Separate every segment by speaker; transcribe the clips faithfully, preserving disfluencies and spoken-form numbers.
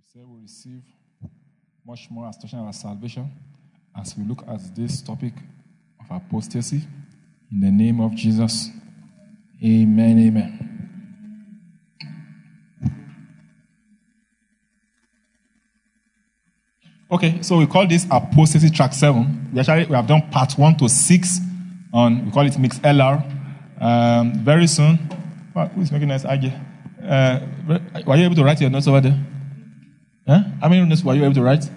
Speaker 1: say we receive much more as touching our salvation as we look at this topic of apostasy. In the name of Jesus, amen, amen. Okay, so we call this apostasy track seven. We actually we have done part one to six on, we call it mix L R. Um, very soon, well, who is making nice idea? Uh, were you able to write your notes over there? Huh? How many notes were you able to write?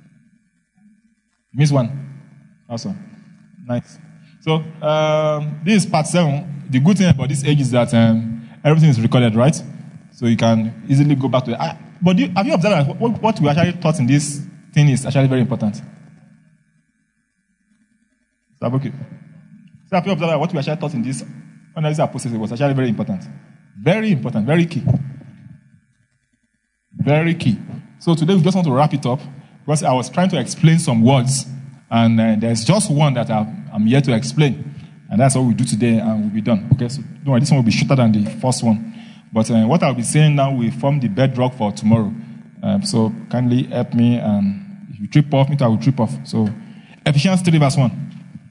Speaker 1: Miss one. Awesome. Nice. So, um, this is part seven. The good thing about this age is that um, everything is recorded, right? So you can easily go back to it. Uh, but do you, have you observed that what, what we actually taught in this thing is actually very important? Is that okay? So have you observed that what we actually taught in this when this apostasy was actually very important? Very important, very key. Very key. So today we just want to wrap it up because I was trying to explain some words and uh, there's just one that I'm, I'm here to explain. And that's what we do today and we'll be done. Okay, so don't worry, this one will be shorter than the first one. But uh, what I'll be saying now will form the bedrock for tomorrow. Um, so kindly help me, and if you trip off, me too, I will trip off. So Ephesians three verse one.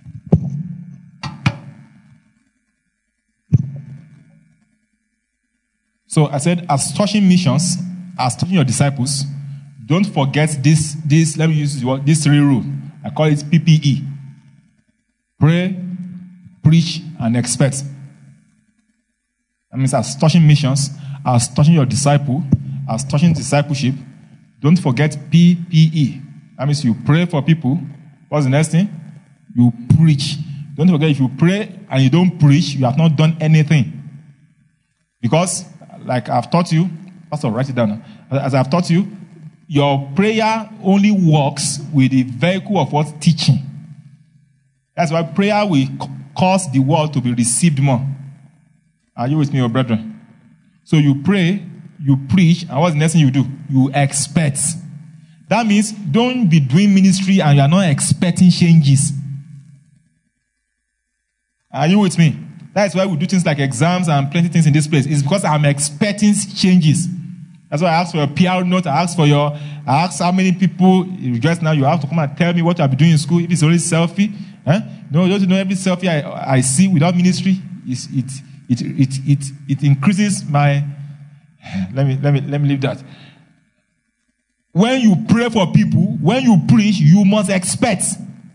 Speaker 1: So I said, as touching missions, as touching your disciples, don't forget this, this, let me use this word, this three rule. I call it P P E. Pray, preach, and expect. That means as touching missions, as touching your disciple, as touching discipleship, don't forget P P E. That means you pray for people. What's the next thing? You preach. Don't forget, if you pray and you don't preach, you have not done anything. Because, like I've taught you, Pastor, write it down. As I've taught you, your prayer only works with the vehicle of what? Teaching. That's why prayer will cause the word to be received more. Are you with me, your brethren? So you pray, you preach, and what's the next thing you do? You expect. That means don't be doing ministry and you are not expecting changes. Are you with me? That's why we do things like exams and plenty of things in this place. It's because I'm expecting changes. That's why I asked for your P R note. I asked for your, I asked how many people, just now you have to come and tell me what I'll be doing in school. If it's only selfie, huh? No, don't you know every selfie I, I see without ministry, is it, it, it, it, it increases my, let me, let me, let me leave that. When you pray for people, when you preach, you must expect.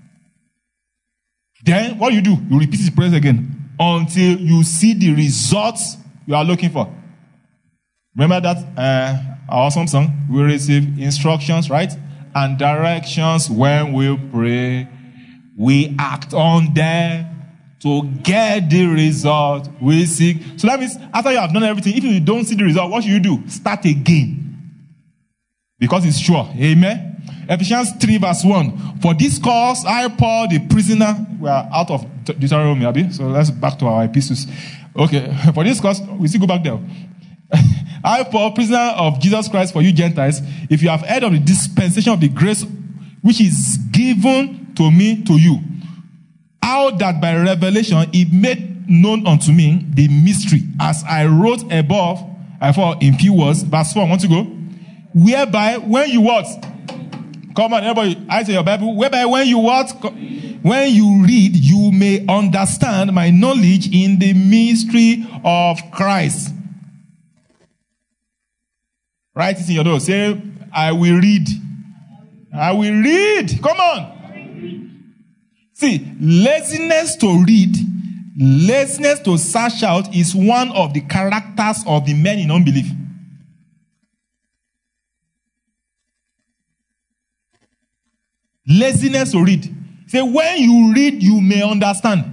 Speaker 1: Then what you do? You repeat the prayer again until you see the results you are looking for. Remember that uh, our awesome song? We receive instructions, right? And directions when we pray. We act on them to get the result we seek. So that means after you have done everything, if you don't see the result, what should you do? Start again. Because it's sure. Amen. Ephesians three verse one. For this cause, I, Paul, the prisoner, we are out of Deuteronomy, Abi. So let's back to our epistles. Okay. For this cause, we still go back there. I, Paul, prisoner of Jesus Christ for you Gentiles, if you have heard of the dispensation of the grace which is given to me to you, how that by revelation it made known unto me the mystery, as I wrote above, I thought in few words. Verse four, I want to go. Whereby when you what? Come on, everybody, I say your Bible. Whereby when you what? When you read, you may understand my knowledge in the mystery of Christ. Write it in your notes. Say, I will read. I will read. Come on. See, laziness to read, laziness to search out is one of the characters of the men in unbelief. Laziness to read. Say, when you read, you may understand.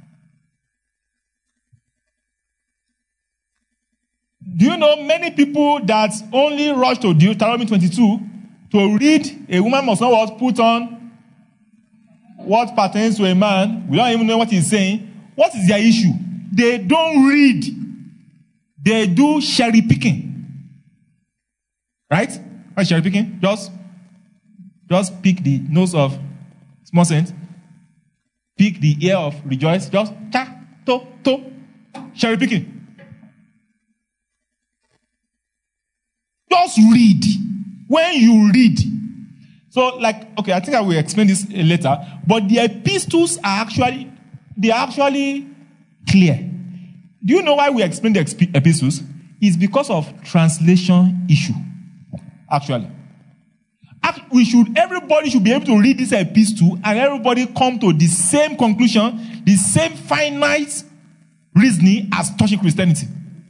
Speaker 1: Do you know many people that only rush to Deuteronomy twenty-two to read? A woman must not what put on what pertains to a man. We don't even know what he's saying. What is their issue? They don't read. They do cherry picking. Right? What's cherry picking? Just, just pick the nose of small saint. Pick the ear of rejoice. Just cha, to, to. Cherry picking. Just read. When you read, so like, okay, I think I will explain this later, but the epistles are actually, they are actually clear. Do you know why we explain the exp- epistles? It's because of translation issue, actually. We should, everybody should be able to read this epistle and everybody come to the same conclusion, the same finite reasoning as touching Christianity.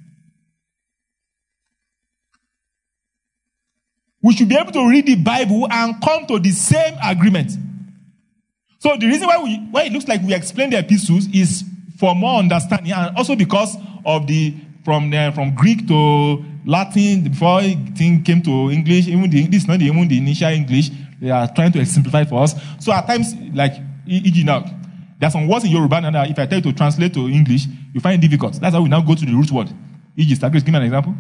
Speaker 1: We should be able to read the Bible and come to the same agreement. So the reason why we why it looks like we explain the epistles is for more understanding, and also because of the from the, from Greek to Latin before thing came to English. Even the, this is not the, even the initial English. They are trying to simplify it for us. So at times, like E G now, there are some words in Yoruba now that if I tell you to translate to English, you find it difficult. That's how we now go to the root word. E G, Stagris, give me an example.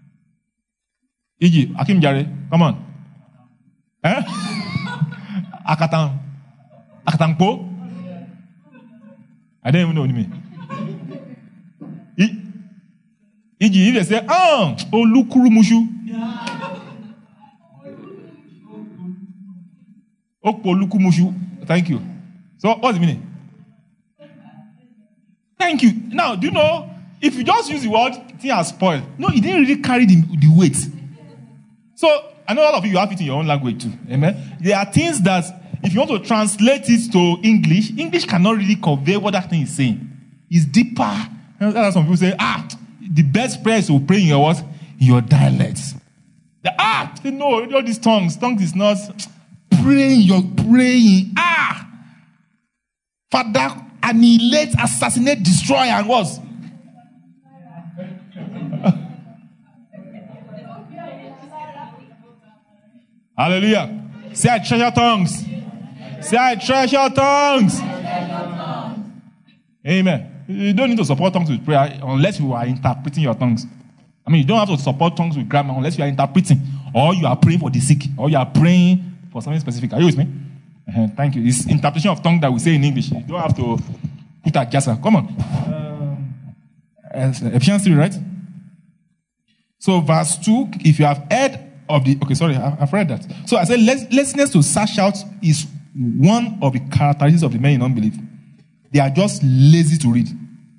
Speaker 1: E G, Akim Jare, come on. Eh? Akatan. Akatangpo? I don't even know what you mean. E G, if they say, ah, oh, lukuru mushu. Okpo luku mushu. Thank you. So, what's the meaning? Thank you. Now, do you know, if you just use the word, thing has spoiled. No, it didn't really carry the, the weight. So, I know all of you, you have it in your own language too. Amen? There are things that, if you want to translate it to English, English cannot really convey what that thing is saying. It's deeper. That's why some people say, ah, the best prayer is to pray in your what? In your dialect. The, ah, say, no, all these tongues. Tongues is not praying, you're praying. Ah! Father, annihilate, assassinate, destroy, and what? Hallelujah. Say, I treasure tongues. Say, I treasure tongues. Amen. You don't need to support tongues with prayer unless you are interpreting your tongues. I mean, you don't have to support tongues with grammar unless you are interpreting, or you are praying for the sick, or you are praying for something specific. Are you with me? Uh-huh. Thank you. It's interpretation of tongue that we say in English. You don't have to put a jassa. Come on. Um, Ephesians three, right? So verse two, if you have heard of the... Okay, sorry, I've read that. So I said, laziness to search out is one of the characteristics of the men in unbelief. They are just lazy to read.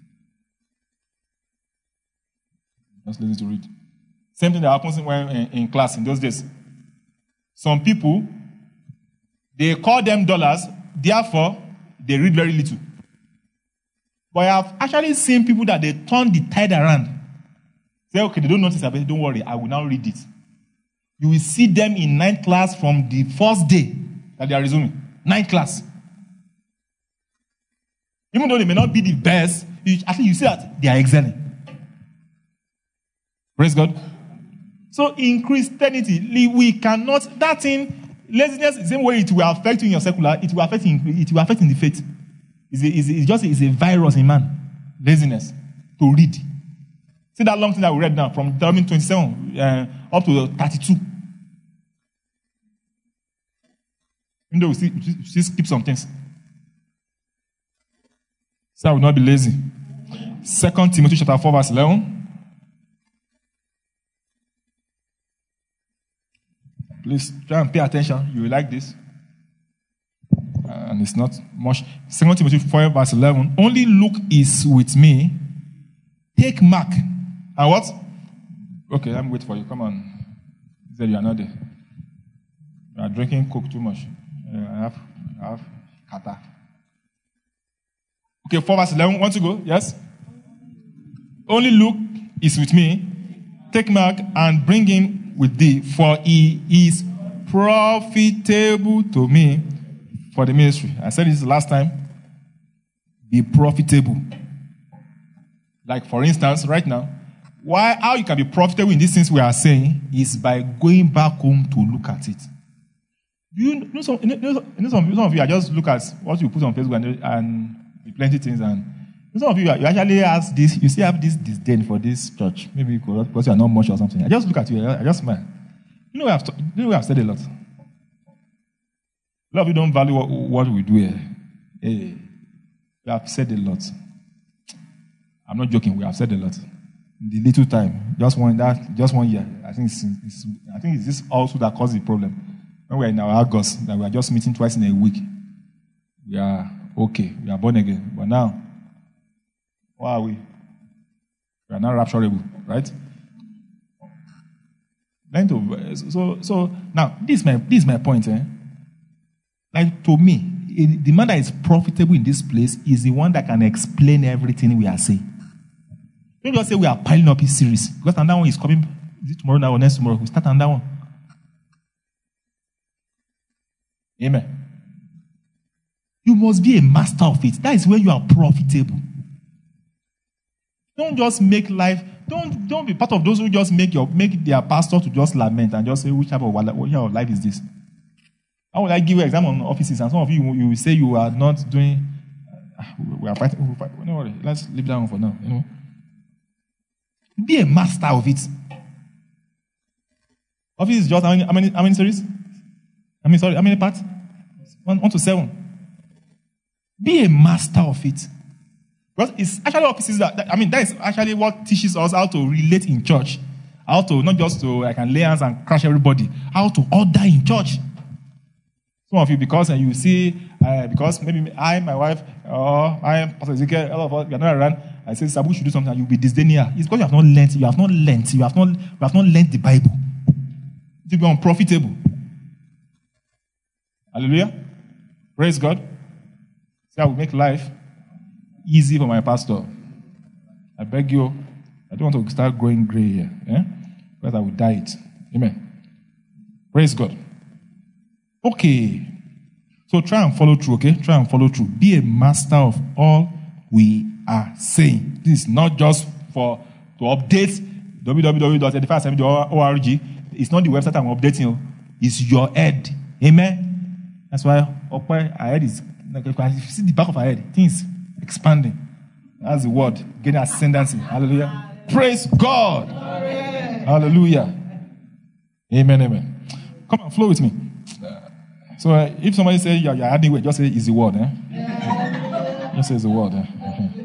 Speaker 1: Just lazy to read. Same thing that happens when in, in class in those days. Some people, they call them dollars, therefore, they read very little. But I have actually seen people that they turn the tide around. Say, okay, they don't notice, but don't worry, I will now read it. You will see them in ninth class from the first day that they are resuming. Ninth class. Even though they may not be the best, you, I think you see that they are excelling. Praise God. So in Christianity, we cannot, that thing, laziness, the same way it will affect you in your secular, it will affect in, it will affect in the faith. It's, a, it's, a, it's just a, it's a virus in man. Laziness. To read. See that long thing that we read now, from Deuteronomy twenty-seven uh, up to thirty-two. Even though we still, we still skip some things. So I will not be lazy. Second Timothy chapter four, verse eleven. Please try and pay attention. You will like this. Uh, and it's not much. Second Timothy four, verse eleven. Only Luke is with me. Take Mark. And what? Okay, let me wait for you. Come on. He said you are not there. You are drinking Coke too much. Uh, I have, I have kata. Okay, four verse eleven. Want to go? Yes? Only Luke is with me. Take Mark and bring him with thee, for he is profitable to me for the ministry. I said this last time. Be profitable. Like, for instance, right now, why, how you can be profitable in these things we are saying is by going back home to look at it. Do you know some, you know, some, some of you, I just look at what you put on Facebook and, and plenty things, and some of you, you actually ask this, you still have this disdain for this church. Maybe because you are not much or something. I just look at you, I just smile. You know, I've, you know, I've said a lot. A lot of you don't value what, what we do here. Hey, we have said a lot. I'm not joking, we have said a lot. the little time, just one that, just one year. I think it's, it's I think it's this also that caused the problem. When we're in our August, that we are just meeting twice in a week, we are okay, we are born again. But now, what are we? We are not rapturable, right? Learn to, so so now this is my this is my point. Eh? Like to me, the man that is profitable in this place is the one that can explain everything we are saying. Don't just say we are piling up his series. Because another one is coming, is it tomorrow now or next tomorrow? We start another one. Amen. You must be a master of it. That is where you are profitable. Don't just make life, don't don't be part of those who just make your make their pastor to just lament and just say, which type of, what type of life is this? How would I give you an example on offices? And some of you, you will say you are not doing, uh, we are fighting, we fight. Don't worry, let's leave that one for now. You know? Be a master of it. Office is just how many, how many, how many series? I mean, sorry, how many parts? One, one to seven. Be a master of it. Because it's actually offices that, that, I mean, that is actually what teaches us how to relate in church. How to, not just to, I can lay hands and crush everybody. How to order in church. Some of you, because uh, you see, uh, because maybe I, my wife, or I, Pastor Ezekiel, all of us, we are not around. I say, Sabu should do something, and you'll be disdaining her. It's because you have not learned. You have not learned. You have not. You have not learned the Bible. To be unprofitable. Hallelujah. Praise God. See, I will make life easy for my pastor. I beg you. I don't want to start growing gray here, eh? Because I will die it. Amen. Praise God. Okay. So try and follow through. Okay, try and follow through. Be a master of all we are saying. This is not just for to update w w w dot edify assembly dot org. It's not the website I'm updating. It's your head. Amen. That's why up our head is like if you see the back of our head, things expanding. That's the word. Getting ascendancy. Hallelujah. Praise God. Amen. Hallelujah. Amen. Amen. Come on, flow with me. So uh, if somebody says you're, you're adding weight, just say it's the word. Eh? Yeah. Just say it's the word. Eh?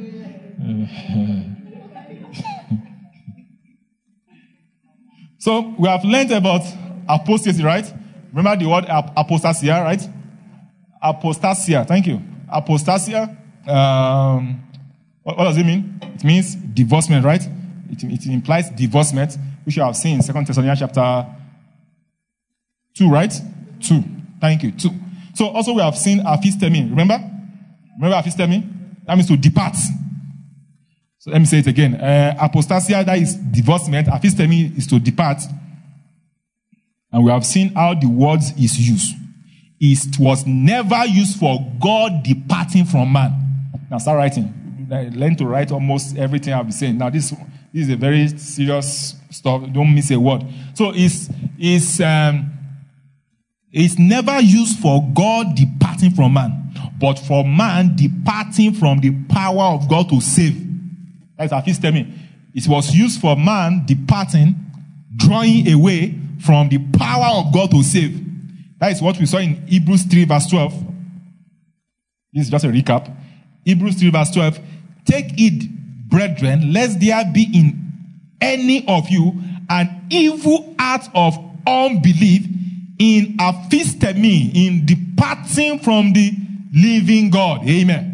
Speaker 1: So we have learned about apostasy, right? Remember the word ap- apostasia, right? Apostasia. Thank you. Apostasia. Um, what, what does it mean? It means divorcement, right? It, it implies divorcement, which you have seen in Second Thessalonians chapter two, right? Two. Thank you. Two. So also we have seen aphistemi. Remember? Remember aphistemi? That means to depart. So let me say it again. Uh, apostasia, that is divorcement. Aphistemi is to depart. And we have seen how the word is used. It was never used for God departing from man. Now start writing. Learn to write almost everything I'll be saying. Now this, this is a very serious stuff. Don't miss a word. So it's, it's, um, it's never used for God departing from man, but for man departing from the power of God to save. That's aphistemi. It was used for man departing, drawing away from the power of God to save. That is what we saw in Hebrews three verse twelve. This is just a recap. Hebrews three verse twelve. Take heed, brethren, lest there be in any of you an evil heart of unbelief in aphistemi, in departing from the living God. Amen.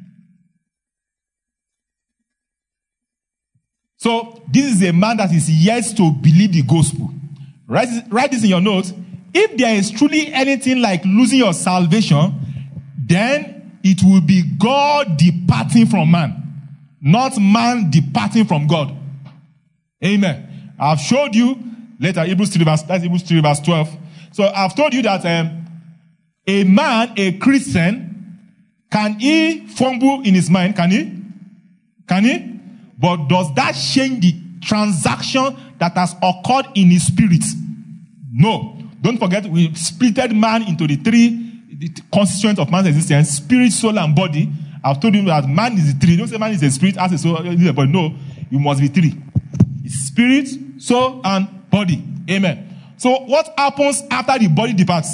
Speaker 1: So, this is a man that is yet to believe the gospel. Write, write this in your notes. If there is truly anything like losing your salvation, then it will be God departing from man, not man departing from God. Amen. I've showed you later, Hebrews three verse, that's Hebrews three verse twelve. So I've told you that um, a man, a Christian, can he fumble in his mind? Can he? Can he? But does that change the transaction that has occurred in his spirit? No. Don't forget, we splitted man into the three the constituents of man's existence: spirit, soul, and body. I've told you that man is the three. Don't say man is a spirit, as a soul, but no, you must be three. It's spirit, soul, and body. Amen. So what happens after the body departs?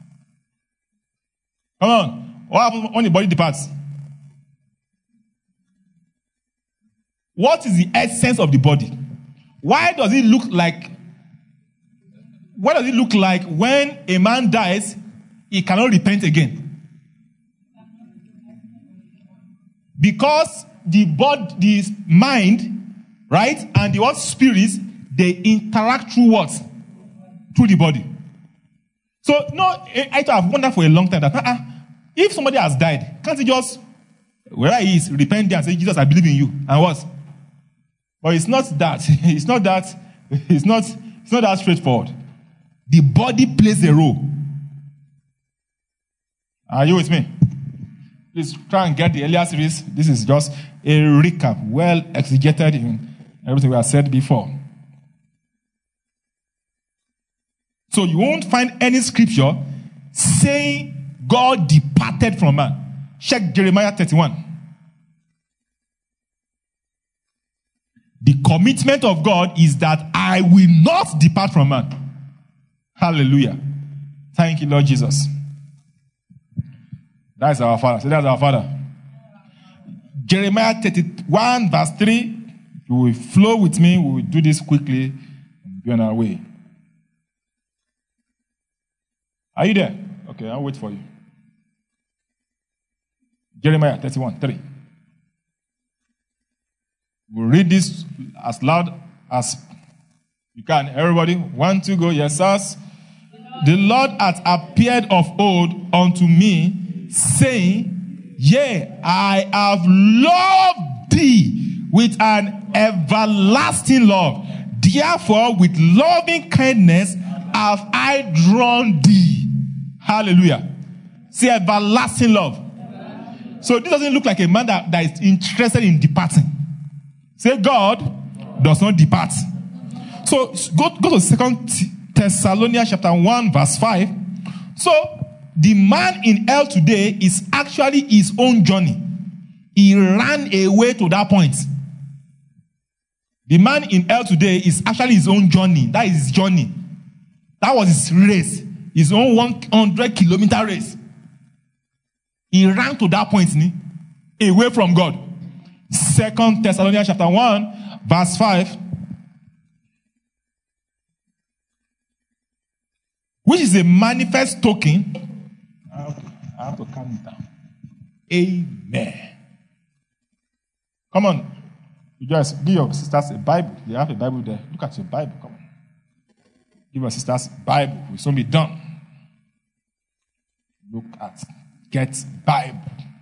Speaker 1: Come on. What happens when the body departs? What is the essence of the body? Why does it look like, what does it look like when a man dies, he cannot repent again? Because the body, the mind, right, and the what spirits, they interact through what? Through the body. So, no, I have wondered for a long time that uh-uh, if somebody has died, can't he just, wherever he is, repent there and say, Jesus, I believe in you, and what? But it's not that. It's not that. It's not. It's not that straightforward. The body plays a role. Are you with me? Please try and get the earlier series. This is just a recap, well exegeted in everything we have said before. So you won't find any scripture saying God departed from man. Check Jeremiah thirty-one. The commitment of God is that I will not depart from man. Hallelujah. Thank you, Lord Jesus. That's our Father. So that's our Father. Jeremiah thirty-one, verse three. You will flow with me. We will do this quickly and be on our way. Are you there? Okay, I'll wait for you. Jeremiah thirty-one, three. We'll read this as loud as you can. Everybody, one, two, go. Yes, sirs. The Lord hath appeared of old unto me, saying, Yea, I have loved thee with an everlasting love. Therefore, with loving kindness have I drawn thee. Hallelujah. See, everlasting love. So this doesn't look like a man that, that is interested in departing. Say, God does not depart. So go, go to Second Thessalonians chapter one, verse five. So the man in hell today is actually his own journey. He ran away to that point. The man in hell today is actually his own journey. That is his journey. That was his race. His own one hundred kilometer race. He ran to that point, away from God. Second Thessalonians chapter one, verse five. Which is a manifest token. I have to, I have to calm it down. Amen. Come on. You just give your sisters a Bible. They have a Bible there. Look at your Bible. Come on. Give your sisters a Bible. We'll soon be done. Look at. Get Bible.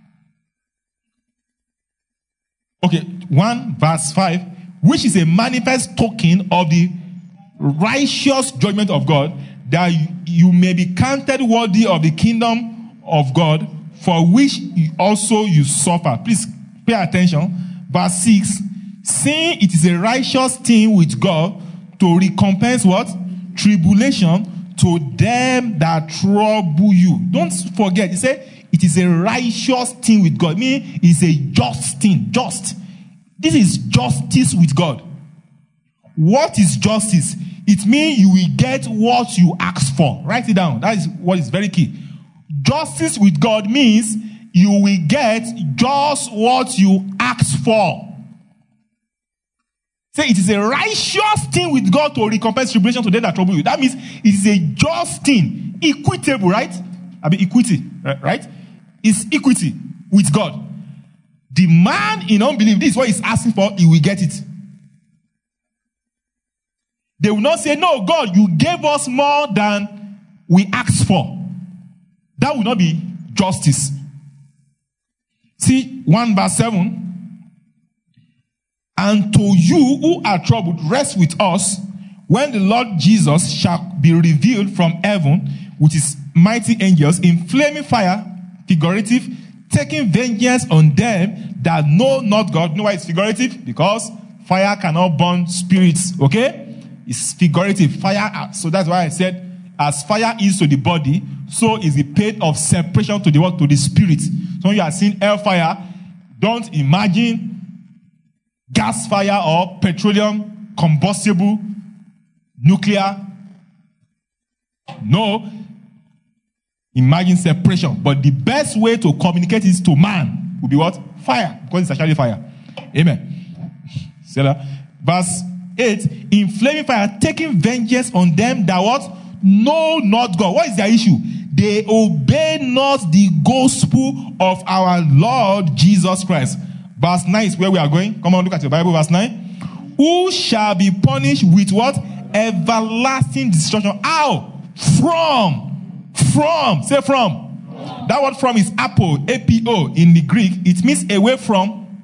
Speaker 1: Okay, one verse five, which is a manifest token of the righteous judgment of God, that you, you may be counted worthy of the kingdom of God, for which also you suffer. Please pay attention. Verse six, seeing it is a righteous thing with God to recompense what? Tribulation to them that trouble you. Don't forget, he said, it is a righteous thing with God. Meaning, it's a just thing. Just. This is justice with God. What is justice? It means you will get what you ask for. Write it down. That is what is very key. Justice with God means you will get just what you ask for. Say it is a righteous thing with God to recompense tribulation to them that trouble you. That means it is a just thing. Equitable, right? I mean equity, right? It's equity with God. The man in unbelief, this is what he's asking for, he will get it. They will not say, no, God, you gave us more than we asked for. That will not be justice. See, one verse seven. And to you who are troubled, rest with us when the Lord Jesus shall be revealed from heaven with his mighty angels in flaming fire, figurative, taking vengeance on them that know not God. You know why it's figurative? Because fire cannot burn spirits, okay? It's figurative. Fire, so that's why I said, as fire is to the body, so is the pain of separation to the what? To the spirit. So when you are seeing hellfire, don't imagine gas fire or petroleum, combustible, nuclear. No. Imagine separation. But the best way to communicate is to man would be what? Fire. Because it's actually fire. Amen. See that? Verse eight, in flaming fire, taking vengeance on them that what? Know not God. What is their issue? They obey not the gospel of our Lord Jesus Christ. Verse nine is where we are going. Come on, look at your Bible, verse nine. Who shall be punished with what? Everlasting destruction. How? From. From. Say from. From. That word from is apo, A P O in the Greek. It means away from,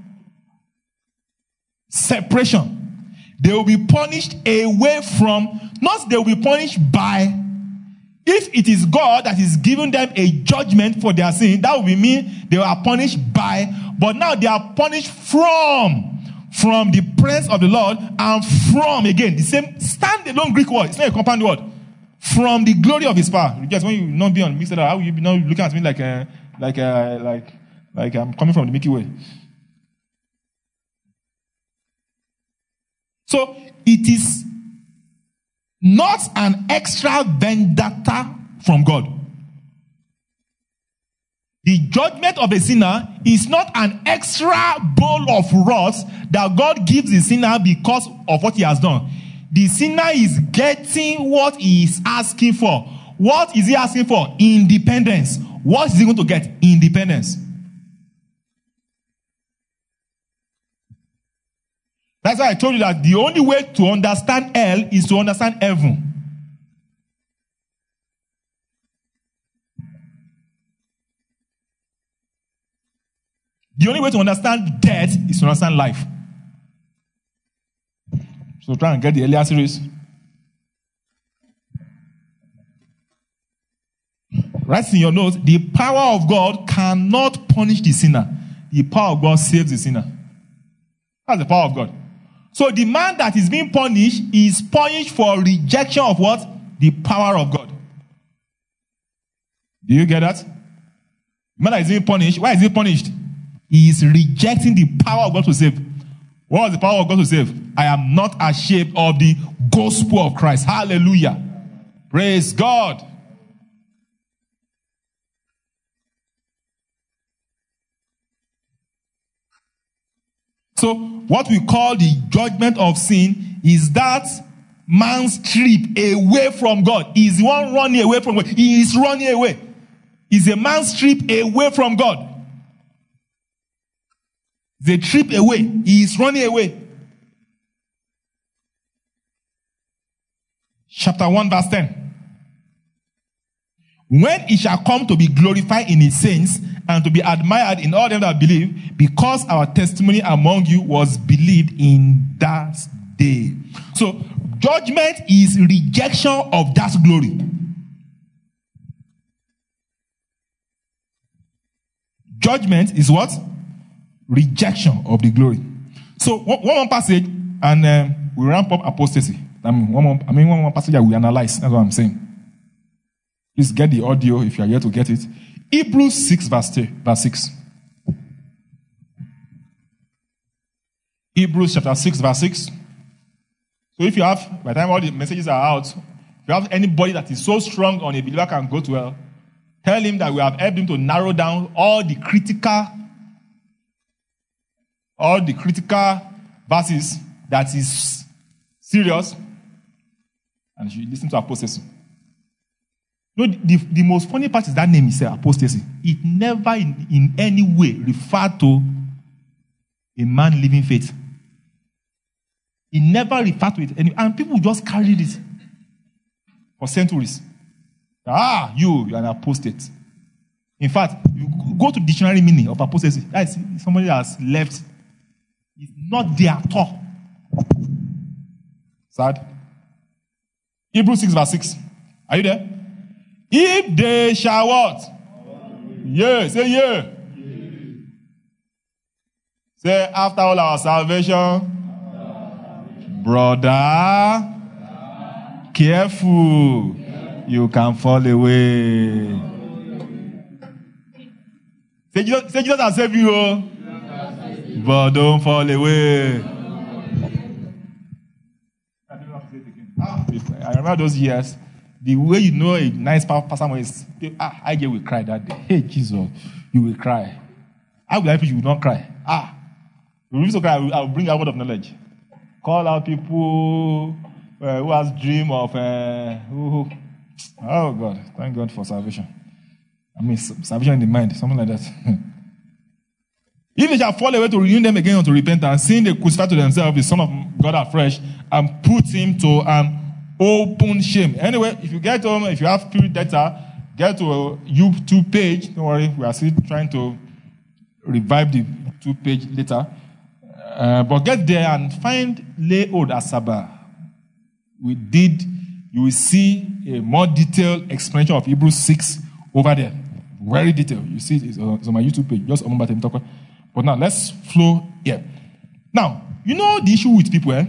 Speaker 1: separation. They will be punished away from, not they will be punished by. If it is God that is giving them a judgment for their sin, that will mean they are punished by, but now they are punished from. From the presence of the Lord, and from, again, the same standalone Greek word. It's not a compound word. From the glory of his power. Just when you not be on mixed up, how will you be not looking at me like a, like a, like, like I'm coming from the Milky Way? So it is not an extra vendetta from God. The judgment of a sinner is not an extra bowl of wrath that God gives the sinner because of what he has done. The sinner is getting what he is asking for. What is he asking for? Independence. What is he going to get? Independence. That's why I told you that the only way to understand hell is to understand heaven. The only way to understand death is to understand life. So try and get the earlier series. Write in your notes, the power of God cannot punish the sinner. The power of God saves the sinner. That's the power of God. So the man that is being punished is punished for rejection of what? The power of God. Do you get that? The man that is being punished, why is he punished? He is rejecting the power of God to save. What was the power of God to save? I am not ashamed of the gospel of Christ. Hallelujah. Praise God. So, what we call the judgment of sin is that man's trip away from God. He is the one running away from God. He is running away. It's a man's trip away from God. They trip away. He is running away. Chapter one, verse ten. When he shall come to be glorified in his saints and to be admired in all them that believe, because our testimony among you was believed in that day. So, judgment is rejection of that glory. Judgment is what? Rejection of the glory. So one, one more passage, and um, we ramp up apostasy. I mean, one more. I mean, one more passage that we analyze. That's what I'm saying. Please get the audio if you are here to get it. Hebrews six verse two, verse six. Hebrews chapter six verse six. So if you have, by the time all the messages are out, if you have anybody that is so strong on a believer can go to hell, tell him that we have helped him to narrow down all the critical all the critical verses that is serious, and you should listen to apostasy. No, the, the most funny part is that name is apostasy. It never in, in any way referred to a man living faith. It never referred to it. Any, and people just carried it for centuries. Ah, you, you are an apostate. In fact, you go to dictionary meaning of apostasy. That is somebody that has left. It's not there at all. Sad. Hebrews six verse six. Are you there? If they shall what? Yeah, say yeah. Say after all our salvation, brother, careful, you can fall away. Say Jesus, say Jesus has saved you, oh. But don't fall away. I remember those years. The way you know a nice pastor is, ah, I will cry that day. Hey, Jesus, you will cry. I will help you, you will not cry. Ah, you will cry, I will, I will bring a word of knowledge. call out people uh, who has dream of, uh, who, oh God, thank God for salvation. I mean, salvation in the mind, something like that. If they shall fall away to renew them again unto repentance, seeing they crucify to themselves the Son of God afresh, and put him to an open shame. Anyway, if you get home, if you have pure data, get to a YouTube page. Don't worry, we are still trying to revive the YouTube page later. Uh, but get there and find Leod Asaba. We did, you will see a more detailed explanation of Hebrews six over there. Very detailed. You see it, it's on my YouTube page. Just remember them talk. But now let's flow here. Now, you know the issue with people, eh?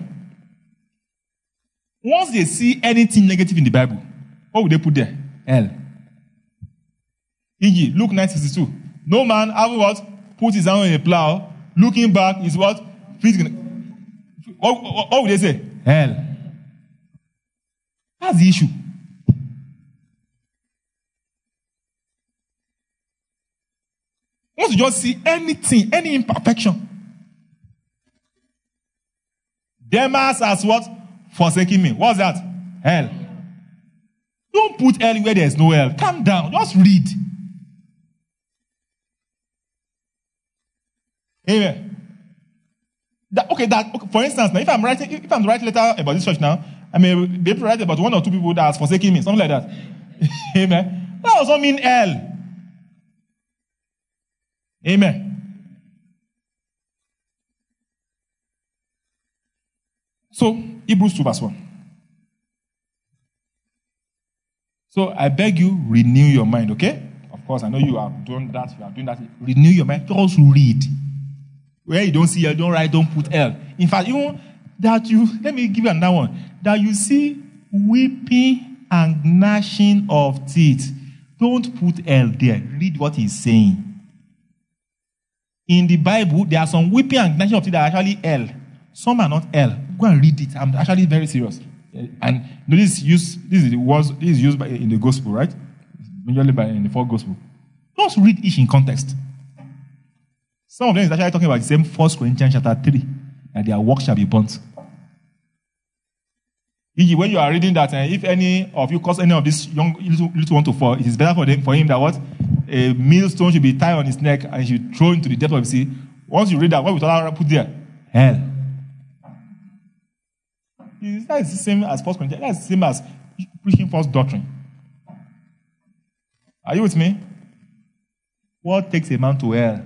Speaker 1: Once they see anything negative in the Bible, what would they put there? Hell. for example, Luke nine sixty-two. No man having what? Put his hand on a plow, looking back is what? What, what, what would they say? Hell. That's the issue. Once you just see anything, any imperfection, Demas as what? Forsaking me. What's that? Hell. Don't put hell where there's no hell. Calm down. Just read. Amen. That, okay, that okay, for instance, now if I'm writing, if I'm writing letter about this church now, I may be able to write about one or two people that has forsaken me, something like that. Amen. That doesn't mean hell. Amen. So, Hebrews two verse one. So, I beg you, renew your mind, okay? Of course, I know you have done that, you are doing that. Renew your mind. Just read. Where you don't see L, don't write, don't put L. In fact, even that you, let me give you another one. That you see weeping and gnashing of teeth. Don't put L there. Read what he's saying. In the Bible, there are some weeping and gnashing of teeth that are actually L. Some are not L. Go and read it. I'm actually very serious. And you know, this is used, this is was this is used by, in the gospel, right? Usually by in the fourth gospel. Just read each in context. Some of them is actually talking about the same First Corinthians chapter three, that their work shall be burnt. When you are reading that, uh, if any of you cause any of this young little, little one to fall, it is better for them for him that what? A millstone should be tied on his neck and should throw into the depth of the sea. Once you read that, what we thought put there? Hell. That is the same as First Corinthians. That's the same as preaching false doctrine. Are you with me? What takes a man to hell?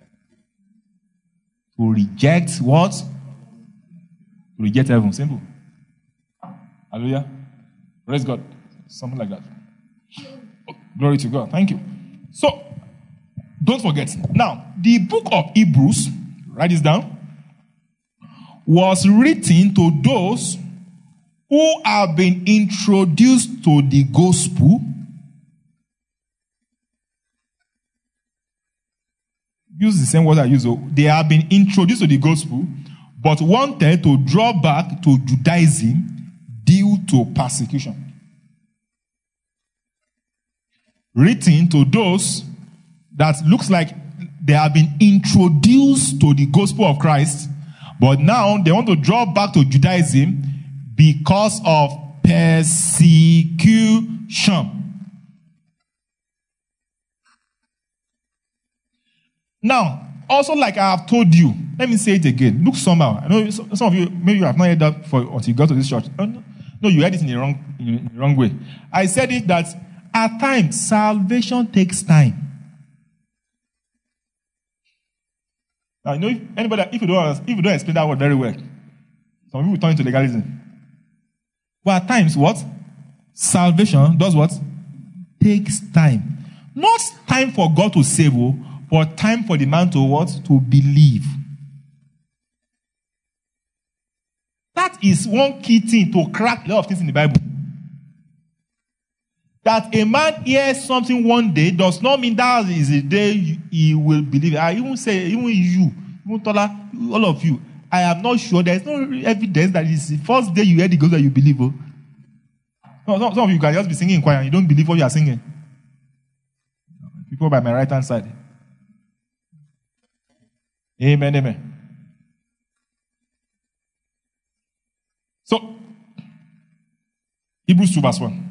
Speaker 1: To reject what? To reject heaven. Simple. Hallelujah. Praise God. Something like that. Oh, glory to God. Thank you. So, don't forget. Now, the book of Hebrews, write this down, was written to those who have been introduced to the gospel. Use the same word I use. They have been introduced to the gospel, but wanted to draw back to Judaism due to persecution. Written to those that looks like they have been introduced to the gospel of Christ, but now they want to draw back to Judaism because of persecution. Now, also like I have told you, let me say it again. Look somehow. I know some of you, maybe you have not heard that for, until you got to this church. No, you heard it in the wrong, in the wrong way. I said it that at times, salvation takes time. Now, you know, if anybody, if you don't, if you don't explain that word very well, some people turn into legalism. But at times, what? Salvation does what? Takes time. Not time for God to save you, but time for the man to what? To believe. That is one key thing to crack a lot of things in the Bible. That a man hears something one day does not mean that is the day he will believe it. I even say, even you, even Tola, all of you, I am not sure. There is no evidence that it's the first day you hear the gospel that you believe. Oh. No, some, some of you can just be singing in choir and you don't believe what you are singing. People by my right hand side. Amen, amen. So, Hebrews two verse one.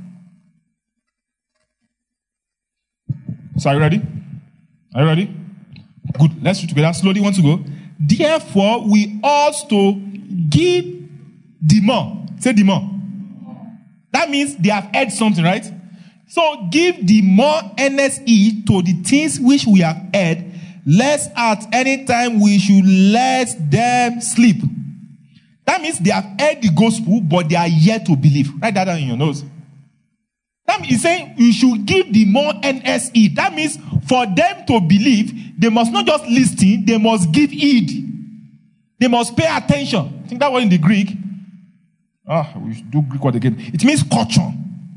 Speaker 1: So are you ready? Are you ready? Good. Let's read together. Slowly, want to go. Therefore, we ought to give the more. Say the more. That means they have heard something, right? So give the more earnest heed to the things which we have heard, lest at any time we should let them sleep. That means they have heard the gospel, but they are yet to believe. Write that down in your notes. That means he's saying you should give the more earnest heed. That means for them to believe, they must not just listen, they must give heed. They must pay attention. I think that was in the Greek. Ah, we should do Greek word again. It means caution.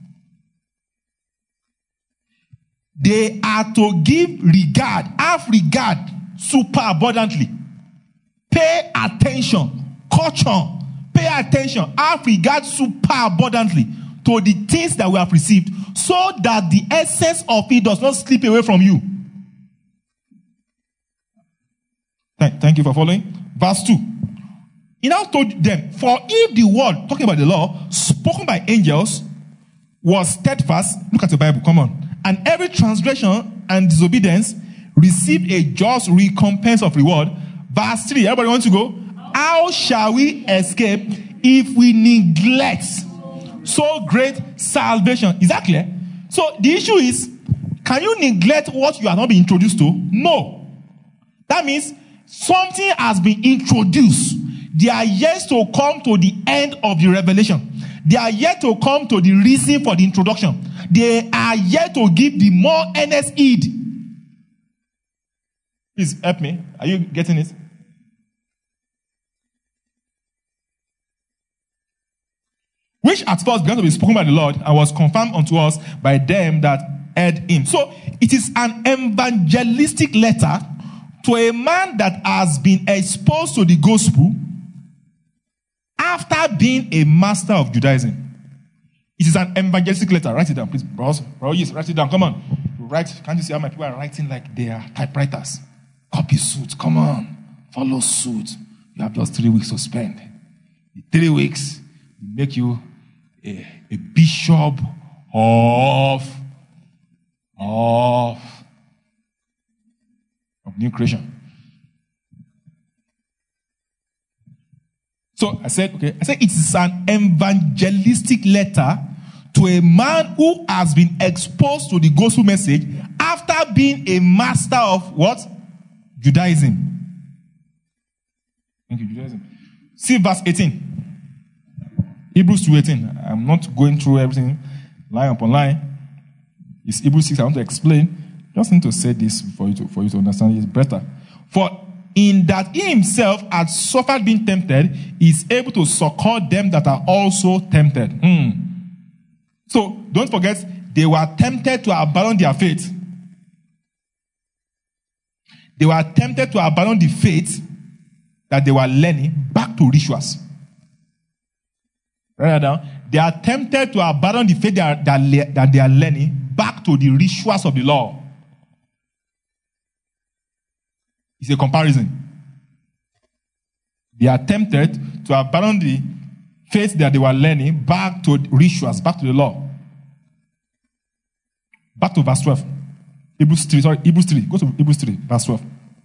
Speaker 1: They are to give regard, have regard super abundantly. Pay attention, caution, pay attention, have regard super abundantly to the things that we have received, so that the essence of it does not slip away from you. Thank, thank you for following. Verse two. He now told them, for if the word, talking about the law, spoken by angels, was steadfast, look at the Bible, come on, and every transgression and disobedience received a just recompense of reward. Verse three, everybody wants to go? How shall we escape if we neglect so great salvation? Is that clear? So the issue is, can you neglect what you have not been introduced to? No. That means something has been introduced. They are yet to come to the end of the revelation. They are yet to come to the reason for the introduction. They are yet to give the more earnest heed. Please help me. Are you getting it? Which at first began to be spoken by the Lord and was confirmed unto us by them that heard him. So it is an evangelistic letter to a man that has been exposed to the gospel after being a master of Judaism. It is an evangelistic letter. Write it down, please. Bro, bro, yes, write it down. Come on. Write. Can't you see how my people are writing like they are typewriters? Copy suit. Come on. Follow suit. You have just three weeks to spend. In three weeks, make you a, a bishop of, of, of new creation. So I said, okay, I said it is an evangelistic letter to a man who has been exposed to the gospel message after being a master of what? Judaism. Thank you, Judaism. See verse eighteen. Hebrews two eighteen. I'm not going through everything line upon line. It's Hebrews six. I want to explain. Just need to say this for you to, for you to understand it better. For in that he himself had suffered being tempted, he is able to succor them that are also tempted. Hmm. So, don't forget, they were tempted to abandon their faith. They were tempted to abandon the faith that they were learning back to rituals. Write that down. They are tempted to abandon the faith that, that, that they are learning back to the rituals of the law. It's a comparison. They are tempted to abandon the faith that they were learning back to rituals, back to the law. Back to verse twelve. Hebrews three, sorry, Hebrews three. Go to Hebrews three, verse twelve.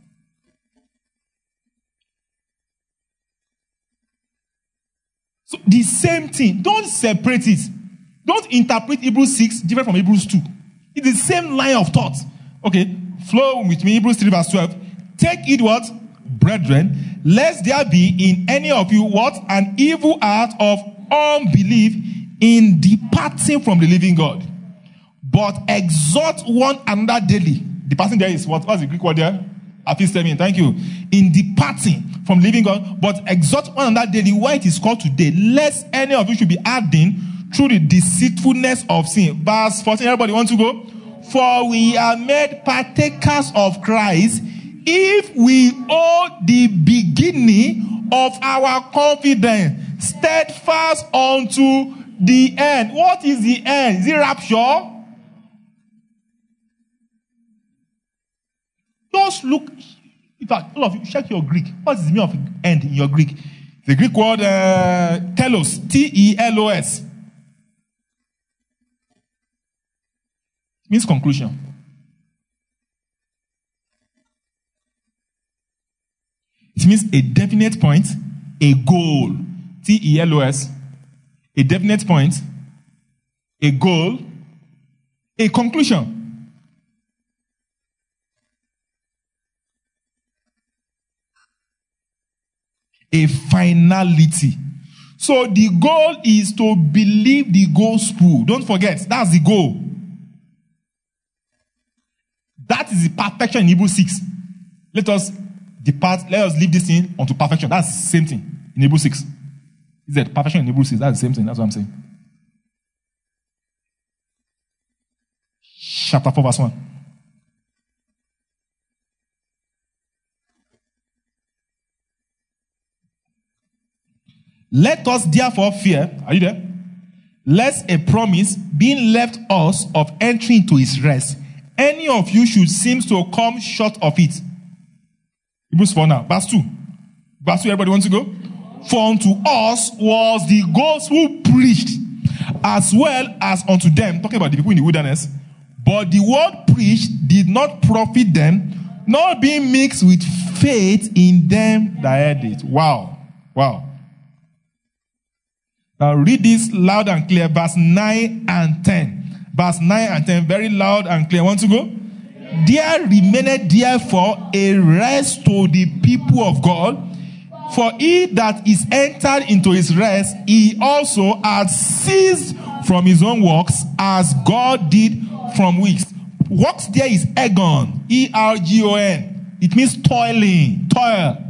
Speaker 1: So the same thing. Don't separate it. Don't interpret Hebrews six different from Hebrews two. It's the same line of thought. Okay, flow with me. Hebrews three, verse twelve. Take it what? Brethren, lest there be in any of you what? An evil heart of unbelief in departing from the living God. But exhort one another daily. Departing there is what? What's the Greek word there? Apistemi. Thank you. In departing from living God, but exhort one another daily, why it is called today, lest any of you should be hardened through the deceitfulness of sin. Verse fourteen, everybody want to go? For we are made partakers of Christ, if we hold the beginning of our confidence steadfast unto the end. What is the end? Is it rapture? Just look. In fact, all of you, check your Greek. What is the meaning of end in your Greek? The Greek word uh, telos, T E L O S. Means conclusion. It means a definite point, a goal. T E L O S. A definite point, a goal, a conclusion. A finality. So the goal is to believe the gospel. Don't forget, that's the goal. That is the perfection in Hebrews six. Let us depart, let us leave this thing unto perfection. That's the same thing in Hebrews six. Is that perfection in Hebrews six? That's the same thing. That's what I'm saying. Chapter four, verse one. Let us therefore fear, are you there? Lest a promise being left us of entry into his rest, any of you should seem to come short of it. Hebrews four now. Verse two. Verse two, everybody wants to go? For unto us was the gospel preached, as well as unto them, talking about the people in the wilderness, but the word preached did not profit them, nor being mixed with faith in them that heard it. Wow. Wow. Now read this loud and clear, verse nine and ten. Verse nine and ten, very loud and clear. Want to go? There remaineth therefore a rest to the people of God, for he that is entered into his rest, he also had ceased from his own works, as God did from weeks. Works there is ergon, E R G O N. It means toiling, toil.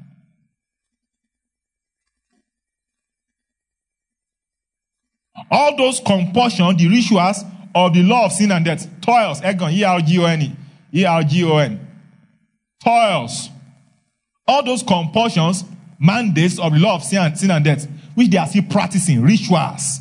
Speaker 1: All those compulsions, the rituals of the law of sin and death, toils, ergon, E R G O N E, E R G O N, toils. All those compulsions, mandates of the law of sin and, sin and death, which they are still practicing, rituals.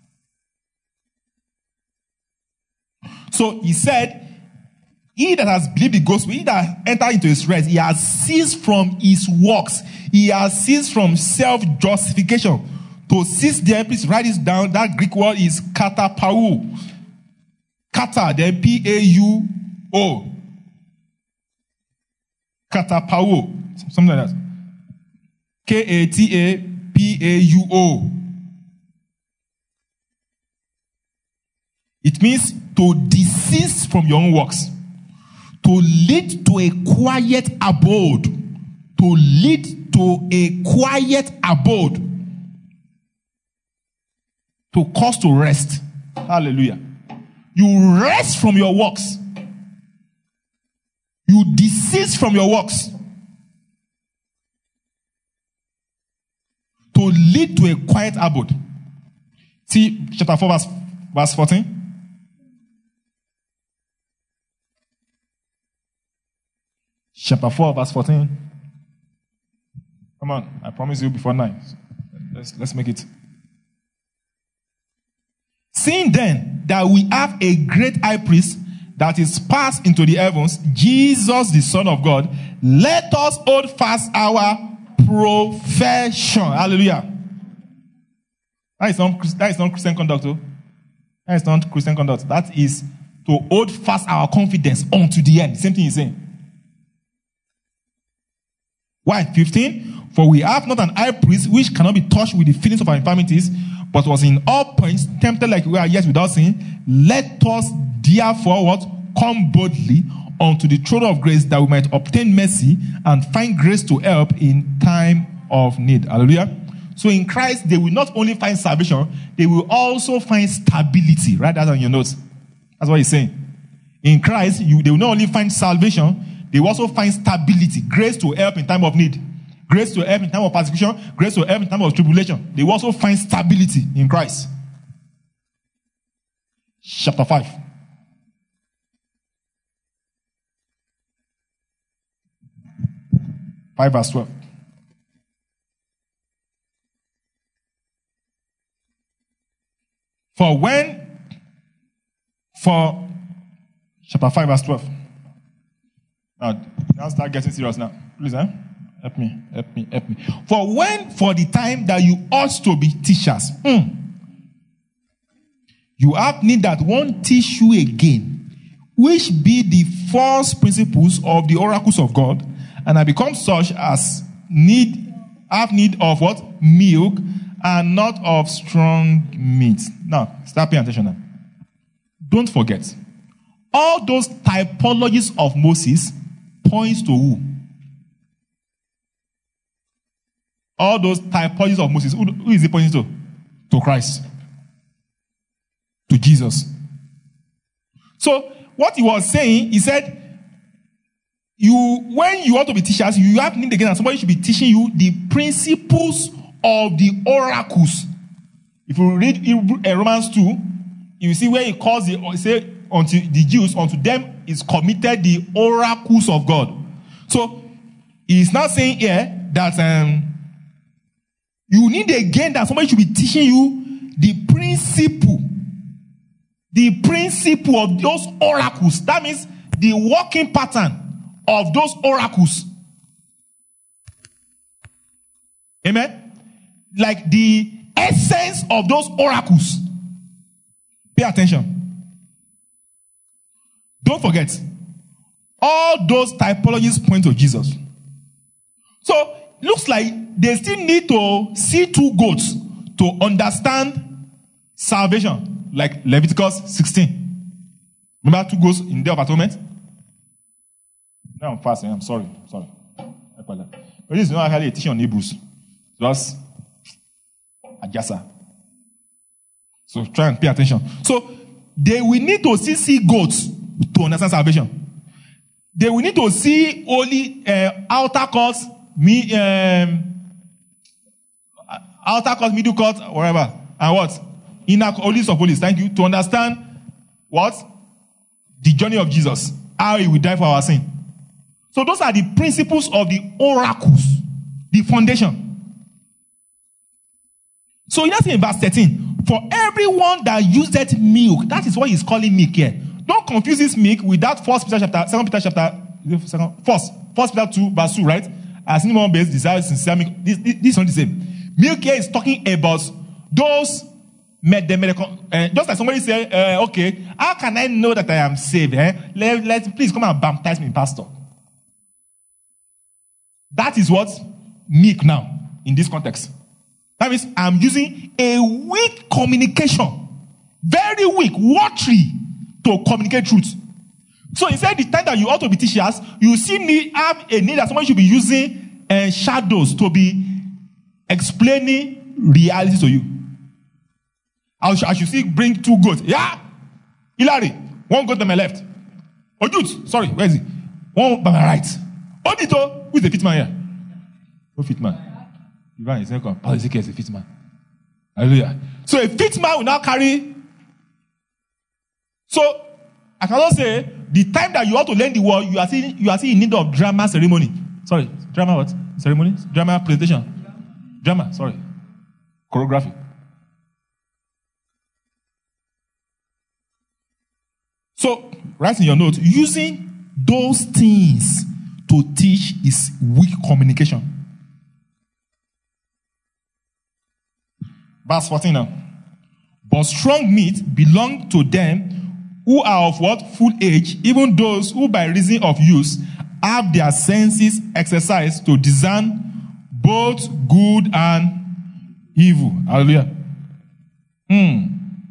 Speaker 1: So he said, he that has believed the gospel, he that entered into his rest, he has ceased from his works. He has ceased from self-justification. To cease there, please write this down. That Greek word is katapau. Kata, then P A U O. Katapau. Something like that. K A T A P A U O. It means to desist from your own works. To lead to a quiet abode. To lead to a quiet abode. To cause to rest. Hallelujah. You rest from your works. You desist from your works. To lead to a quiet abode. See chapter four, verse, verse fourteen. Chapter four, verse fourteen. Come on, I promise you before nine. Let's, let's make it. Seeing then that we have a great high priest that is passed into the heavens, Jesus the Son of God, let us hold fast our profession. Hallelujah. That is not, that is not Christian conduct. Oh. That is not Christian conduct. That is to hold fast our confidence unto the end. Same thing he's saying. Why? fifteen. For we have not an high priest which cannot be touched with the feelings of our infirmities, but was in all points tempted like we are, yet without sin. Let us therefore what? Come boldly unto the throne of grace, that we might obtain mercy and find grace to help in time of need. Hallelujah. So in Christ, they will not only find salvation, they will also find stability. Write that on your notes. That's what he's saying. In Christ, you, they will not only find salvation, they will also find stability, grace to help in time of need. Grace to help in time of persecution, grace to help in time of tribulation. They will also find stability in Christ. Chapter five. five verse twelve. For when, for, chapter five verse twelve. Now, now start getting serious now. Please, eh? Help me, help me, help me. For when, for the time that you ought to be teachers, mm, you have need that one teach you again, which be the first principles of the oracles of God, and have become such as need, have need of what? Milk, and not of strong meat. Now, start paying attention now. Don't forget, all those typologies of Moses points to who? All those typologies of Moses, who, who is it pointing to? To Christ. To Jesus. So, what he was saying, he said, you, when you want to be teachers, you have need again that somebody should be teaching you the principles of the oracles. If you read Romans two, you see where he calls the, he say, unto the Jews, unto them is committed the oracles of God. So, he's not saying here that, um, you need again that somebody should be teaching you the principle. The principle of those oracles. That means the working pattern of those oracles. Amen? Like the essence of those oracles. Pay attention. Don't forget, all those typologies point to Jesus. So, looks like they still need to see two goats to understand salvation, like Leviticus sixteen. Remember two goats in the Day of Atonement? Now I'm fasting. I'm sorry. I'm sorry. But this is not actually a teaching on Hebrews. Just Ajasa. So try and pay attention. So they will need to see, see goats to understand salvation. They will need to see only uh, outer courts, me, um, outer court, middle court, whatever. And what? Inner holies of holies. Thank you. To understand what? The journey of Jesus. How he will die for our sin. So those are the principles of the oracles. The foundation. So in that in verse thirteen, for everyone that useth milk, that is what he's calling milk here. Don't confuse this milk with that First Peter chapter, Second Peter chapter, second, First, First Peter two, verse two, right? As anyone based desires sincere milk. This, this, this is not the same. Milk here is talking about those med, the medical, uh, just like somebody say, uh, okay, how can I know that I am saved? Eh? Let, let please come and baptize me, pastor. That is what milk now in this context. That means I'm using a weak communication, very weak, watery, to communicate truth. So instead, the time that you ought to be teachers, you see need have a need that someone should be using uh, shadows to be explaining reality to you. I should, I should see bring two goats. Yeah, Hilary, one goat on my left. Ojut, sorry, where is he? One by my right. Odito, who is the fit man here? No fit man. Ivan is not Paul Ezekiel is a fit man. Hallelujah. So a fit man will now carry. So I cannot say the time that you ought to learn the word, you are still you are still in need of drama ceremony. Sorry, drama what? Ceremony? Drama presentation. Drama, sorry. Choreography. So, write in your notes, using those things to teach is weak communication. Verse fourteen now. But strong meat belong to them who are of what? Full age, even those who by reason of use have their senses exercised to discern both good and evil. Hallelujah. Hmm.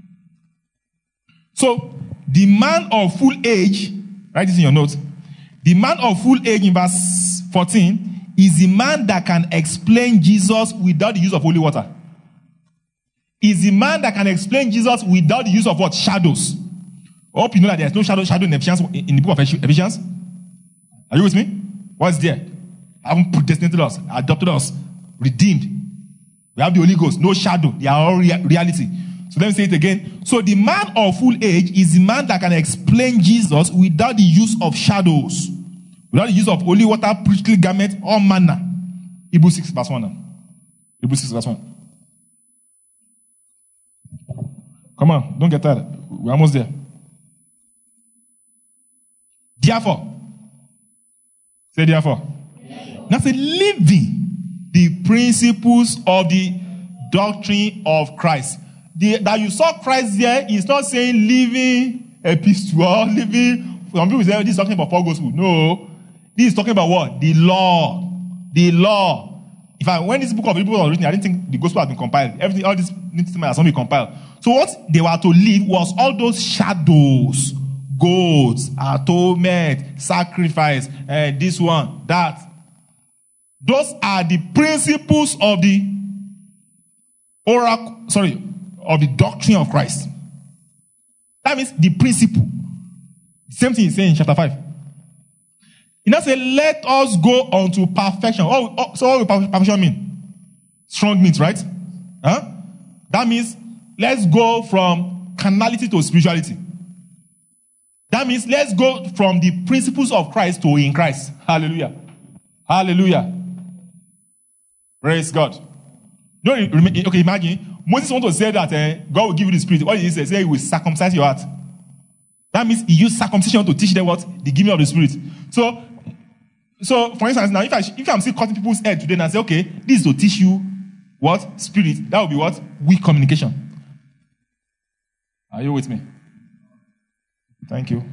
Speaker 1: So, the man of full age, write this in your notes. The man of full age in verse fourteen is the man that can explain Jesus without the use of holy water. Is the man that can explain Jesus without the use of what? Shadows. I hope you know that there's no shadow, shadow in Ephesians, in the book of Ephesians. Are you with me? What's there? I haven't predestinated us, adopted us, redeemed. We have the Holy Ghost, no shadow. They are all rea- reality. So let me say it again. So the man of full age is the man that can explain Jesus without the use of shadows, without the use of holy water, priestly garment, or manna. Hebrews six verse one now. Hebrews six verse one. Come on, don't get tired. We're almost there. Therefore, say therefore. Now say living the principles of the doctrine of Christ. The, that you saw Christ there is not saying living epistle, living. Some people say this is talking about four gospels. No, this is talking about what? The law, the law. In fact, when this book of Hebrews was written, I didn't think the gospel had been compiled. Everything, all this has not been compiled. So what they were to live was all those shadows, goats, atonement, sacrifice, uh, this one, that. Those are the principles of the oracle, sorry, of the doctrine of Christ. That means the principle. Same thing he's saying in chapter five. He now says, let us go on to perfection. Oh, oh, so what will perfection mean? Strong meat, right? Huh? That means let's go from carnality to spirituality. That means let's go from the principles of Christ to in Christ. Hallelujah. Hallelujah. Praise God. Don't, okay, imagine, Moses wanted to say that uh, God will give you the spirit. What did he say? Say he will circumcise your heart. That means he used circumcision to teach them what? The giving of the spirit. So, so for instance, now if, I, if I'm still cutting people's head today and I say, okay, this is to teach you what? Spirit. That will be what? Weak communication. Are you with me? Thank you.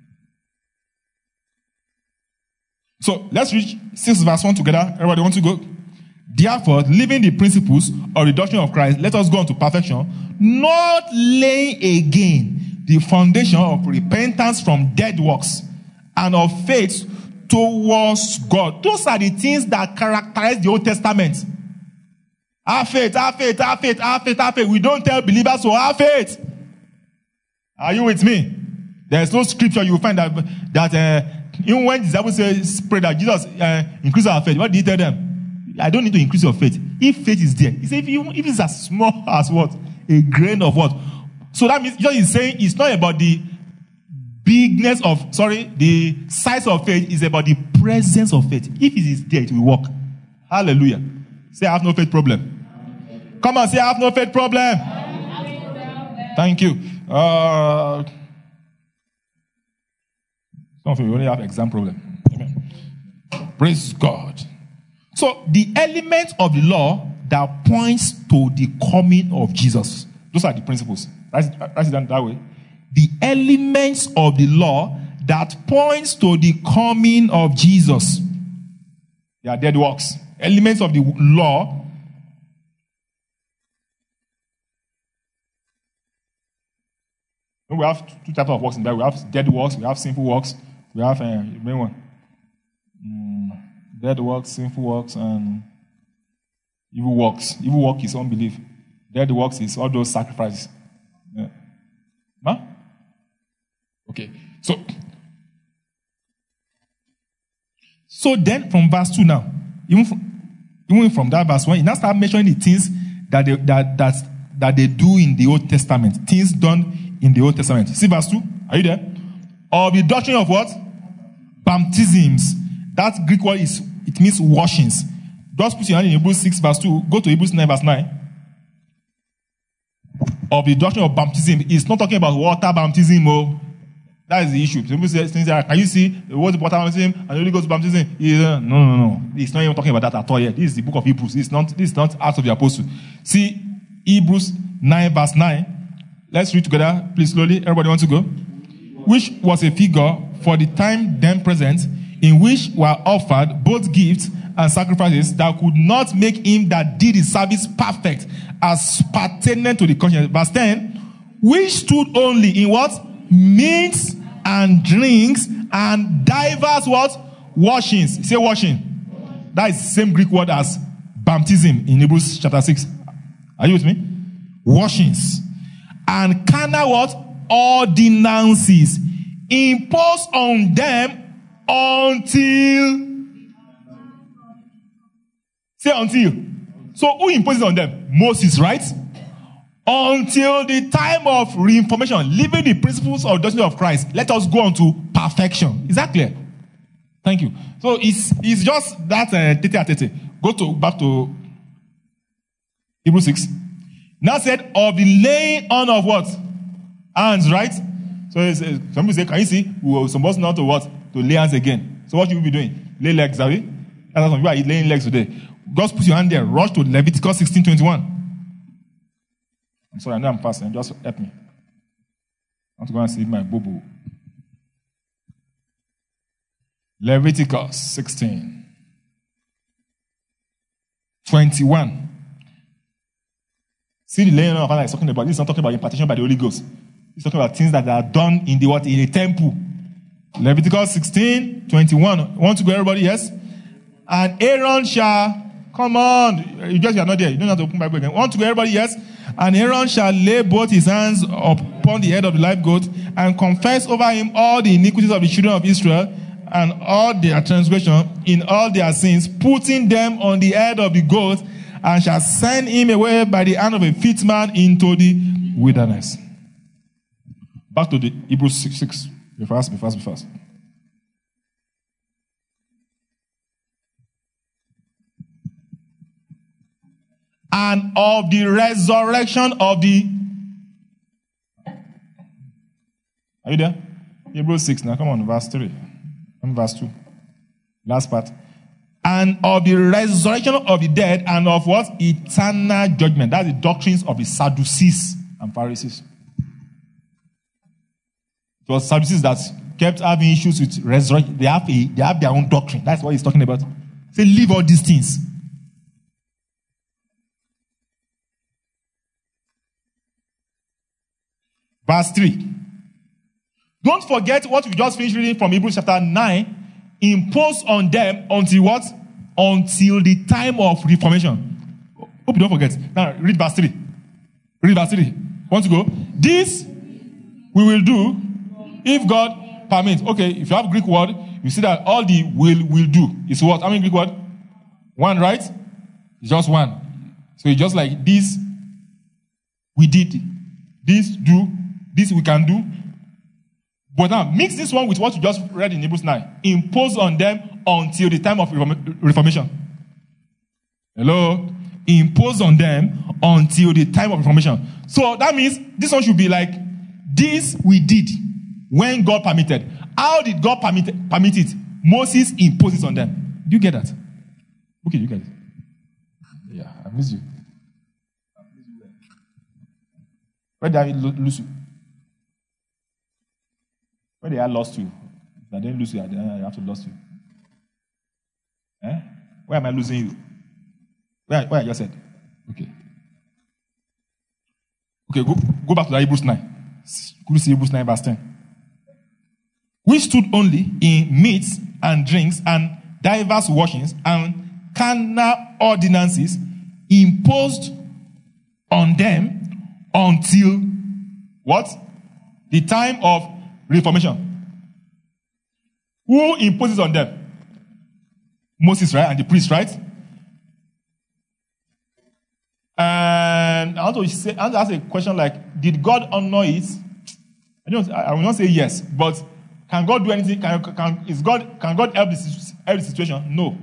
Speaker 1: So, let's read six verse one together. Everybody want to go? Therefore, living the principles of the doctrine of Christ, let us go on to perfection, not laying again the foundation of repentance from dead works and of faith towards God. Those are the things that characterize the Old Testament. Our faith, our faith, our faith, our faith, our faith. We don't tell believers to have faith. Are you with me? There is no scripture you will find that, that uh, even when the disciples say, pray that Jesus uh, increase our faith, what did he tell them? I don't need to increase your faith. If faith is there, he said, if, you, if it's as small as what? A grain of what? So that means, Jesus is saying it's not about the bigness of, sorry, the size of faith, it's about the presence of faith. If it is there, it will work. Hallelujah. Say, I have no faith problem. Come on, say, I have no faith problem. Thank you. Uh, some of you only have exam problem. Amen. Praise God. So, the element of the law that points to the coming of Jesus. Those are the principles. Write it down that way. The elements of the law that points to the coming of Jesus. They are dead works. Elements of the law. We have two types of works in there. We have dead works, we have sinful works, we have uh, main one. Mm. Dead works, sinful works, and evil works. Evil work is unbelief. Dead works is all those sacrifices. Yeah. Huh? Okay. So, so then from verse two now, even from, even from that verse one, you now start mentioning the things that they, that, that, that they do in the Old Testament. Things done in the Old Testament. See verse two? Are you there? Of the doctrine of what? Baptisms. That Greek word is, it means washings. Just put your hand in Hebrews six verse two. Go to Hebrews nine verse nine. Of the doctrine of baptism. It's not talking about water baptism. Oh. That is the issue. People say things like, can you see the word water baptism and the Holy Ghost baptism? Yeah. No, no, no. It's not even talking about that at all yet. This is the book of Hebrews. It's not, this is not Acts of the Apostle. See Hebrews nine verse nine. Let's read together, please, slowly. Everybody wants to go? Which was a figure for the time then present, in which were offered both gifts and sacrifices that could not make him that did his service perfect, as pertinent to the conscience. Verse ten, which stood only in what? Meats and drinks and divers what? Washings. Say washing. That is the same Greek word as baptism in Hebrews chapter six. Are you with me? Washings. And carnal what? Ordinances imposed on them until. Say until. So who imposes on them? Moses, right? Until the time of reinformation, living the principles of the doctrine of Christ. Let us go on to perfection. Is that clear? Thank you. So it's it's just that uh, tete a tete. Go to back to Hebrews six. Now said of the laying on of what? Hands, right? So it's, uh, some people say, can you see? We were supposed not to what? To lay hands again. So what you will be doing? Lay legs, are we? That's why you are laying legs today. Just put your hand there. Rush to Leviticus sixteen twenty-one. I'm sorry, I know I'm fasting. Just help me. I want to go and see my boo-boo. Leviticus sixteen twenty-one. See the laying of hands he's talking about. This is not talking about impartation by the Holy Ghost. He's talking about things that are done in the what? In a temple. Leviticus sixteen twenty-one. Want to go, everybody? Yes? And Aaron shall, come on, you just you are not there. You don't have to open Bible again. Want to go, everybody? Yes? And Aaron shall lay both his hands upon the head of the live goat and confess over him all the iniquities of the children of Israel and all their transgression in all their sins, putting them on the head of the goat, and shall send him away by the hand of a fit man into the wilderness. Back to the Hebrews six. six. Be fast, be fast, be fast. And of the resurrection of the... Are you there? Hebrews six now. Come on, verse three. And verse two. Last part. And of the resurrection of the dead, and of what? Eternal judgment. That's the doctrines of the Sadducees and Pharisees. It was Sadducees that kept having issues with resurrection. They have, a, they have their own doctrine. That's what he's talking about. Say, leave all these things. Verse three. Don't forget what we just finished reading from Hebrews chapter nine. Impose on them until what? Until the time of reformation. Hope you don't forget. Now, read verse three. Read verse three. Want to go? This we will do if God permits. Okay, if you have Greek word, you see that all the will will do is what? How many Greek word? One, right? It's just one. So it's just like this we did. This do. This we can do. But now, mix this one with what you just read in Hebrews nine. Impose on them until the time of reformation. Hello? Impose on them until the time of reformation. So that means this one should be like, this we did when God permitted. How did God permit, permit it? Moses imposed it on them. Do you get that? Okay, you get it. Yeah, I miss you. Where did I lose you? When they are lost you, if I didn't lose you, I have to lose you. Eh? Where am I losing you? Where, where I just said? Okay. Okay, go, go back to the Hebrews nine. Go to Hebrews nine verse ten. We stood only in meats and drinks and diverse washings and carnal ordinances imposed on them until what? The time of reformation. Who imposes on them? Moses, right? And the priest, right? And I want to say, I want to ask a question like, did God honor it? I don't. I will not say yes, but can God do anything? Can, can is God? Can God help the, help the situation? No.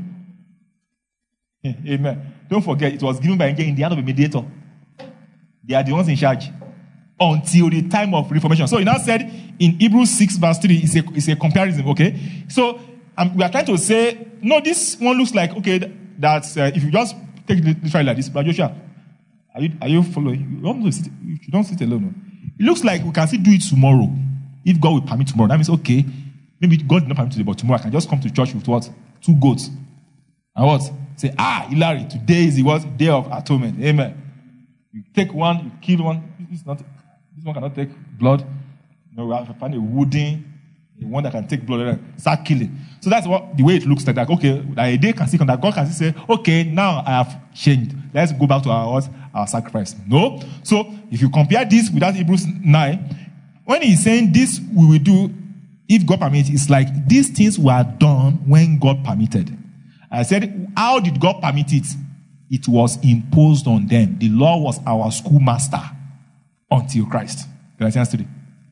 Speaker 1: Amen. Don't forget, it was given by angel in the hand of a mediator. They are the ones in charge until the time of reformation. So he now said in Hebrews six verse three, it's a, it's a comparison, okay? So um, we are trying to say, no, this one looks like, okay, that uh, if you just take it literally like this, but Joshua, are you, are you following? You don't, sit, you don't sit alone. No? It looks like we can still do it tomorrow. If God will permit tomorrow, that means, okay, maybe God did not permit today, but tomorrow I can just come to church with what? Two goats. And what? Say, ah, Hilary, today is the what? Day of atonement. Amen. You take one, you kill one. It's not... This one cannot take blood. No, we have to find a wooden, a one that can take blood and start killing. So that's what the way it looks like. Like, okay, like a day can see that God can say, okay, now I have changed. Let's go back to our our sacrifice. No. So if you compare this with that Hebrews nine, when he's saying this we will do if God permits, it's like these things were done when God permitted. I said, how did God permit it? It was imposed on them. The law was our schoolmaster. Until Christ. Galatians three.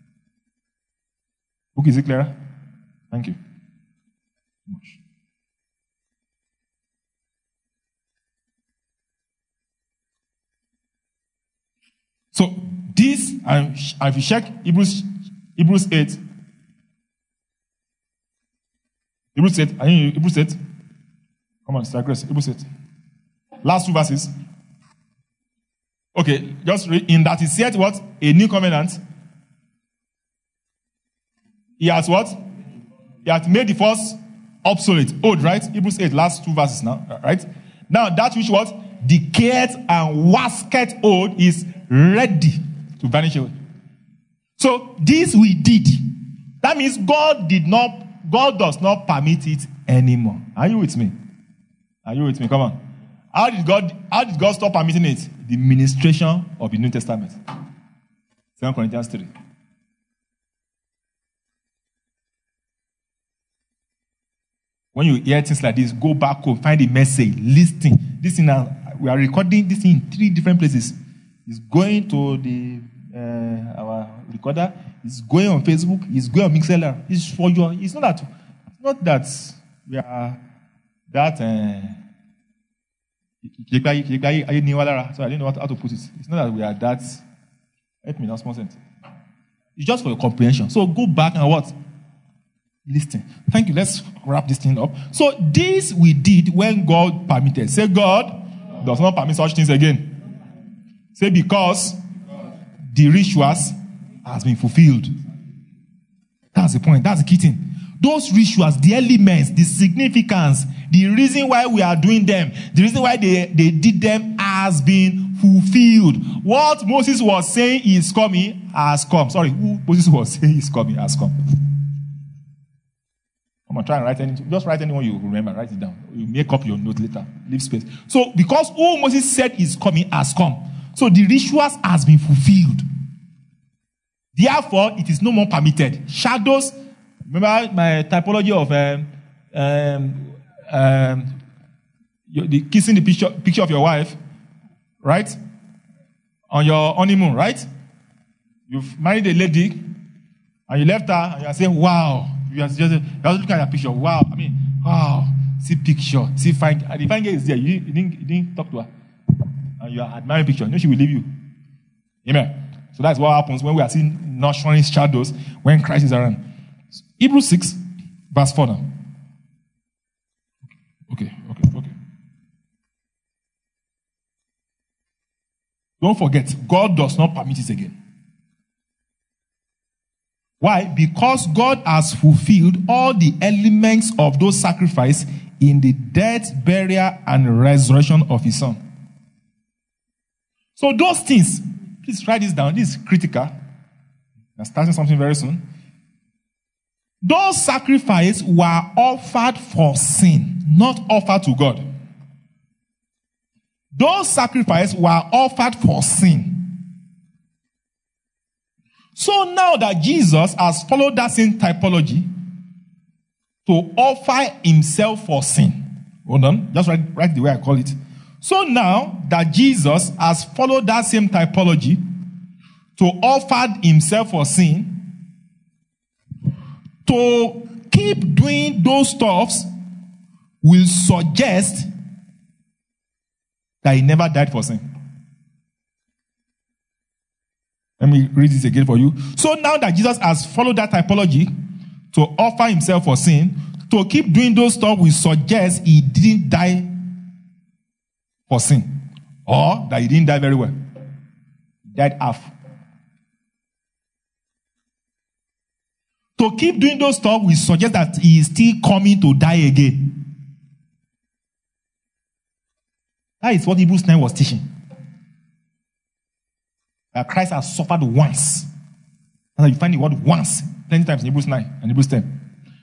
Speaker 1: Okay, is it clearer? Thank you. So this, and if you check Hebrews, Hebrews eight, Hebrews eight, I mean Hebrews eight. Come Come on, Sister Grace. Hebrews eight. Last two verses. Okay, just read. In that he said what? A new covenant. He has what? He has made the first obsolete. Old, right? Hebrews eight, last two verses now. Right? Now that which was decayed and waxed old is ready to vanish away. So this we did. That means God did not, God does not permit it anymore. Are you with me? Are you with me? Come on. How did God, how did God stop permitting it? The ministration of the New Testament. Second Corinthians three. When you hear things like this, go back home, find the message, listen. This thing now, we are recording this in three different places. It's going to the uh, our recorder. It's going on Facebook. It's going on Mixlr. It's for your. It's not that. It's not that we are that. Uh, so I don't know how to put it. It's not that we are that. Help me, that's more sense. It's just for your comprehension. So go back and what? Listen. Thank you. Let's wrap this thing up. So this we did when God permitted. Say God does not permit such things again. Say because the rituals has been fulfilled. That's the point. That's the key thing. Those rituals, the elements, the significance, the reason why we are doing them, the reason why they, they did them has been fulfilled. What Moses was saying is coming has come. Sorry, who Moses was saying is coming has come. I'm going to try and write anything. Just write anyone you remember. Write it down. You make up your note later. Leave space. So, because who Moses said is coming has come. So, the rituals has been fulfilled. Therefore, it is no more permitted. Shadows. Remember my typology of um, um, um, the kissing the picture, picture of your wife, right? On your honeymoon, right? You've married a lady, and you left her, and you are saying, wow. You are just, you are looking at her picture. Wow. I mean, wow. See picture. See fine. And the fine girl is there. You, you, didn't, you didn't talk to her. And you are admiring picture. You know she will leave you. Amen. So that's what happens when we are seeing nurturing shadows when Christ is around. Hebrews six, verse four now. Okay, okay, okay. Don't forget, God does not permit it again. Why? Because God has fulfilled all the elements of those sacrifices in the death, burial, and resurrection of his son. So those things, please write this down. This is critical. I'm starting something very soon. Those sacrifices were offered for sin, not offered to God. Those sacrifices were offered for sin. So now that Jesus has followed that same typology to offer himself for sin. Hold on, just write, write the way I call it. So now that Jesus has followed that same typology to offer himself for sin, to keep doing those stuffs will suggest that he never died for sin. Let me read this again for you. So now that Jesus has followed that typology to offer himself for sin, to keep doing those stuff will suggest he didn't die for sin. Or that he didn't die very well. He died half. To keep doing those stuff will suggest that he is still coming to die again. That is what Hebrews nine was teaching. That Christ has suffered once. And you find the word once plenty times in Hebrews nine and Hebrews ten.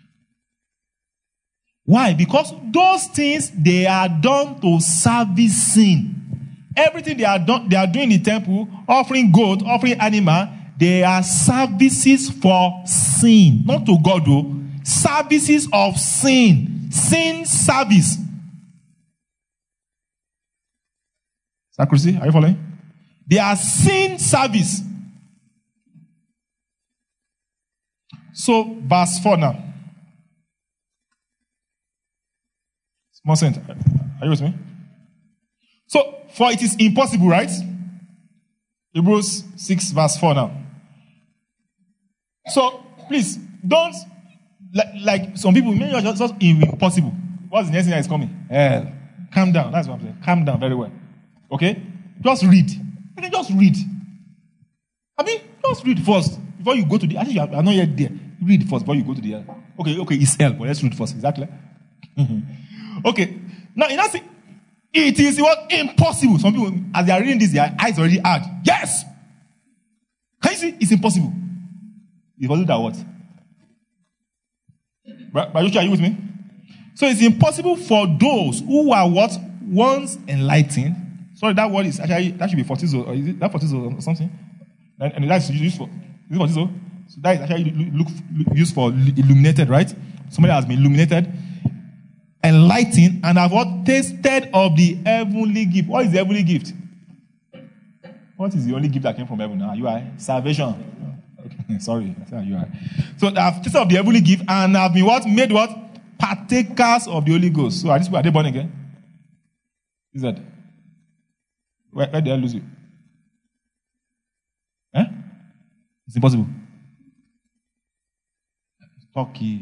Speaker 1: Why? Because those things, they are done to service sin. Everything they are done, they are doing in the temple, offering goat, offering animal, they are services for sin. Not to God though. Services of sin. Sin service. Sacristy, are you following? They are sin service. So, verse four now. Small sense. Are you with me? So, for it is impossible, right? Hebrews six, verse four now. So, please, don't, like, like some people, maybe it's just impossible. what's the next thing that is coming? Hell. Calm down. That's what I'm saying. Calm down very well. Okay? Just read. Okay, just read. I mean, just read first. Before you go to the... Actually, you are not yet there. Read first before you go to the hell. Okay, okay, it's hell, but let's read first. Exactly. Okay. Now, in that sense, it is what impossible. Some people, as they are reading this, their eyes already hard. Yes! Can you see? It's impossible. It's impossible that what? But, but are you with me? So it's impossible for those who are what? Once enlightened. Sorry, that word is actually, that should be fortizo, or is it that fortizo or something? And, and that's used for, is it fortizo? So that is actually look, look, used for illuminated, right? Somebody has been illuminated, enlightened, and have what? Tasted of the heavenly gift. What is the heavenly gift? What is the only gift that came from heaven? Ah, you are salvation. Okay, sorry, you are. So they have tasted of the heavenly gift and have been what? Made what? Partakers of the Holy Ghost. So are these people, are they born again? Is that? Where, where did I lose you? Eh? It's impossible. Okay.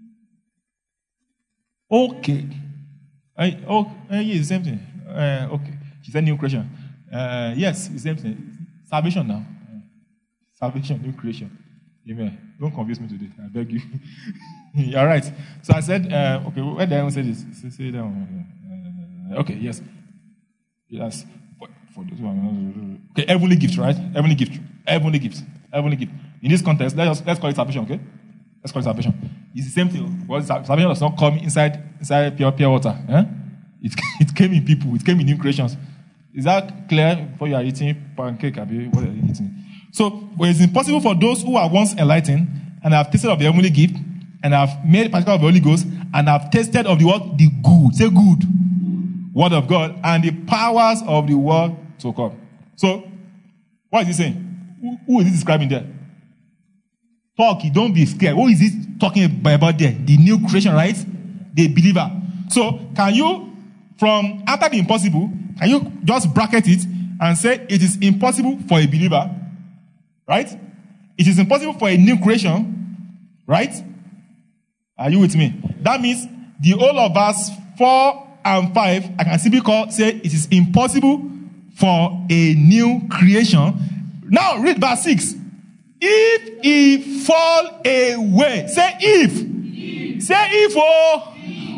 Speaker 1: Okay. I, oh, uh, yeah, it's the same thing. Uh, okay. She said new creation. Uh, yes, it's the same thing. Salvation now. Uh, salvation, new creation. Amen. Don't confuse me today. I beg you. All right. So I said, uh, okay, where did I say this? Say, say that one. Uh, okay, yes. Yes. For, for those who are, okay, heavenly gift, right? Heavenly gift. Heavenly gift. Heavenly gift. In this context, let's, let's call it salvation, okay? Let's call it salvation. It's the same thing. Because salvation does not come inside inside pure, pure water. Eh? It, it came in people. It came in new creations. Is that clear before you are eating pancake? What are you eating? So, well, it's impossible for those who are once enlightened and have tasted of the heavenly gift and have made particular of the Holy Ghost and have tasted of the what? The good. Say good. Word of God and the powers of the world to come. So, what is he saying? Who, who is he describing there? Talk, don't be scared. Who is he talking about there? The new creation, right? The believer. So, can you, from after the impossible, can you just bracket it and say it is impossible for a believer? Right? It is impossible for a new creation. Right? Are you with me? That means the whole of verse four and five, I can simply call, say it is impossible for a new creation. Now read verse six. If he fall away, say if. if. Say if, oh.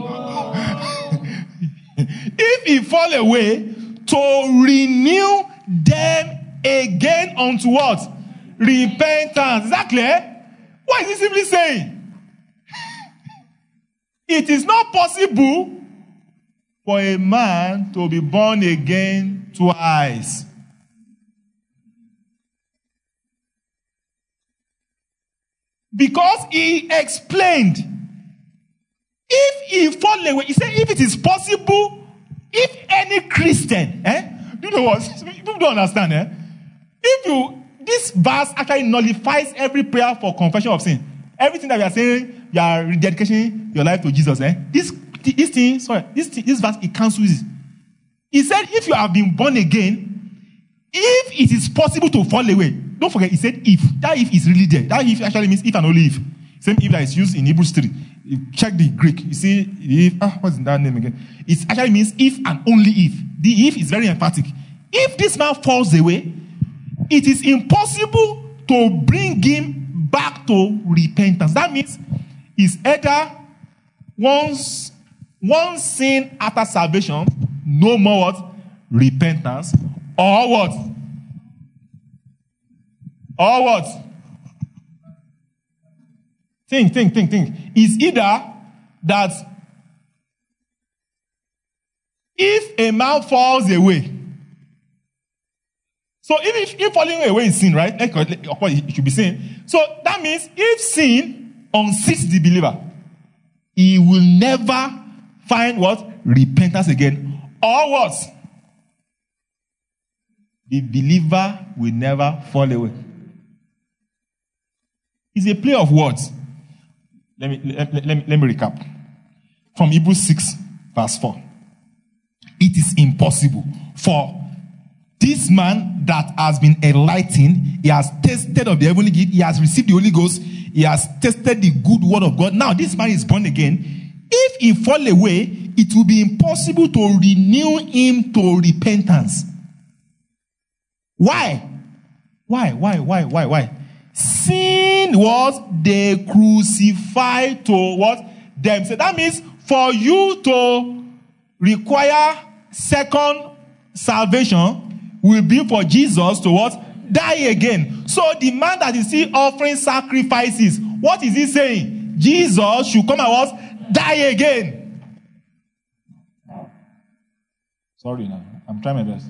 Speaker 1: If he fall away, to renew them again unto what? Repentance. Is that clear? What is he simply saying? It is not possible for a man to be born again twice. Because he explained, if he fall away, he said if it is possible, if any Christian, eh? Do you know what? People don't understand, eh? If you, this verse actually nullifies every prayer for confession of sin. Everything that we are saying, you are rededicating your life to Jesus, eh? This, this thing, sorry, this, this verse, it cancels it. He said if you have been born again, if it is possible to fall away, don't forget, he said if. That if is really there. That if actually means if and only if. Same if that is used in Hebrews three. You check the Greek. You see, if, ah, what's that name again? It actually means if and only if. The if is very emphatic. If this man falls away, it is impossible to bring him back to repentance. That means it's either once, one sin after salvation, no more what? Repentance, or what? Or what? Think, think, think, think. It's either that if a man falls away, so if, if falling away is sin, right? Of course, it should be sin. So that means if sin unseats the believer, he will never find what? Repentance again. Or what? The believer will never fall away. It's a play of words. Let me, let, let, let me, let me recap. From Hebrews six, verse four. It is impossible for this man that has been enlightened, he has tasted of the heavenly gift, he has received the Holy Ghost, he has tasted the good word of God. Now this man is born again. if he fall away, it will be impossible to renew him to repentance. Why? Why? Why? Why? Why? Why? Sin was they crucified to what? Them. So that means for you to require second salvation will be for Jesus to what? Die again. So the man that is still offering sacrifices, what is he saying? Jesus should come and what? Die again. Sorry now. I'm trying my best.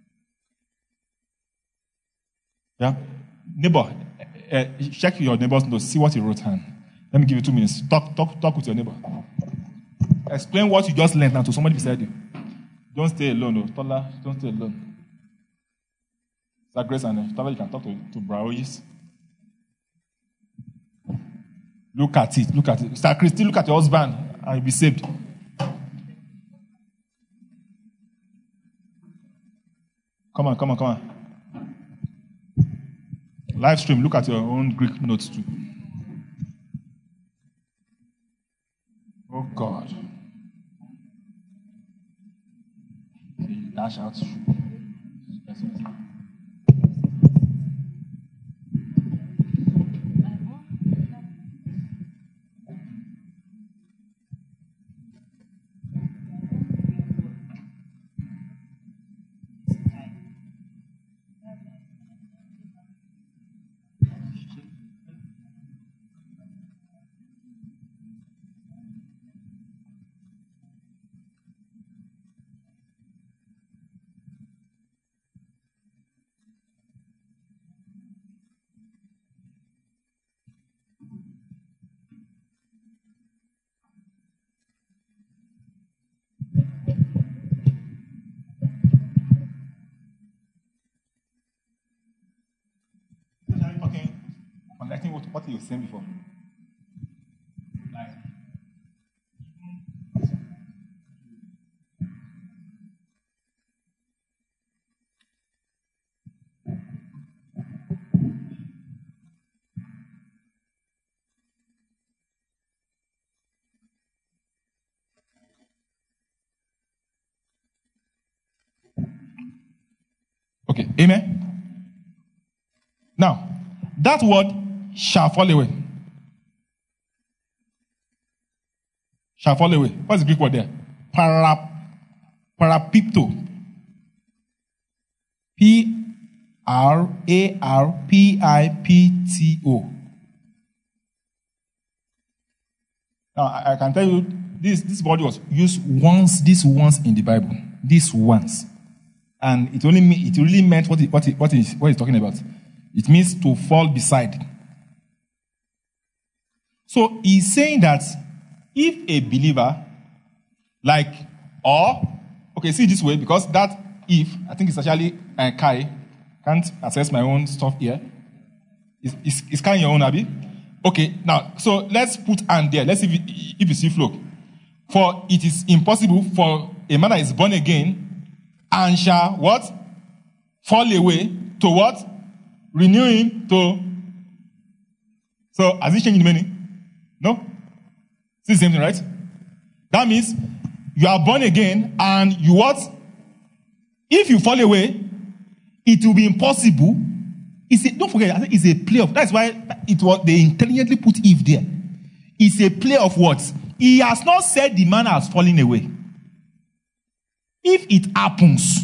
Speaker 1: Yeah? Neighbor, uh, check your neighbor's notes. See what he wrote down. Let me give you two minutes. Talk, talk, talk with your neighbor. Explain what you just learned now to somebody beside you. Don't stay alone, no. Tola, don't stay alone. That Grace and Tola, you can talk to, to Braois. Look at it, look at it. Sir Christy, look at your husband and you'll be saved. Come on, come on, come on. Live stream, look at your own Greek notes too. Oh God. Dash out. What you were saying before. Like, okay, amen. Now, that word shall fall away. Shall fall away. What's the Greek word there? Para, parapipto. P R A R P I P T O. Now, I, I can tell you, this, this word was used once, this once in the Bible. This once. And it only it really meant what it, what it, what it, what it's talking about. It means to fall beside. So he's saying that if a believer, like, or, okay, see it this way, because that if, I think it's actually uh, Kai, can't access my own stuff here. Is is, is Kai your own, Abi? Okay, now, so let's put and there. Let's see if, if you see flow. For it is impossible for a man that is born again and shall what? Fall away to what? Renew him to. So, has it changed the meaning? No? It's the same thing, right? That means you are born again and you what? If you fall away, it will be impossible. It's a, don't forget, it's a play of, that's why it was, they intelligently put Eve there. It's a play of words. He has not said the man has fallen away. If it happens,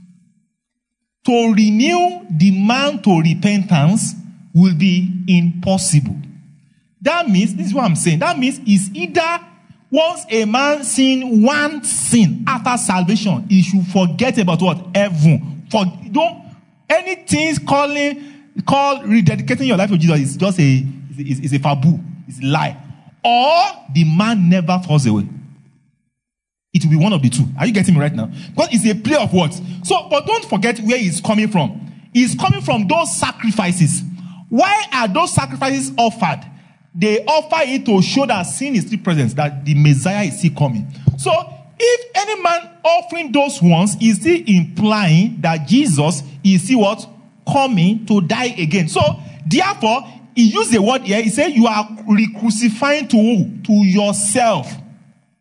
Speaker 1: to renew the man to repentance will be impossible. That means, this is what I'm saying, that means it's either once a man sin one sin after salvation, he should forget about what? Heaven. For, don't, anything calling, called rededicating your life to Jesus is just a, is, is a fabu, it's a lie. Or the man never falls away. It will be one of the two. Are you getting me right now? Because it's a play of words. So, but don't forget where he's coming from. He's coming from those sacrifices. Why are those sacrifices offered? They offer it to show that sin is still present, that the Messiah is still coming. So, if any man offering those ones is still implying that Jesus is still what? Coming to die again. So, therefore, he used the word here. He said, you are re-crucifying to who? To yourself.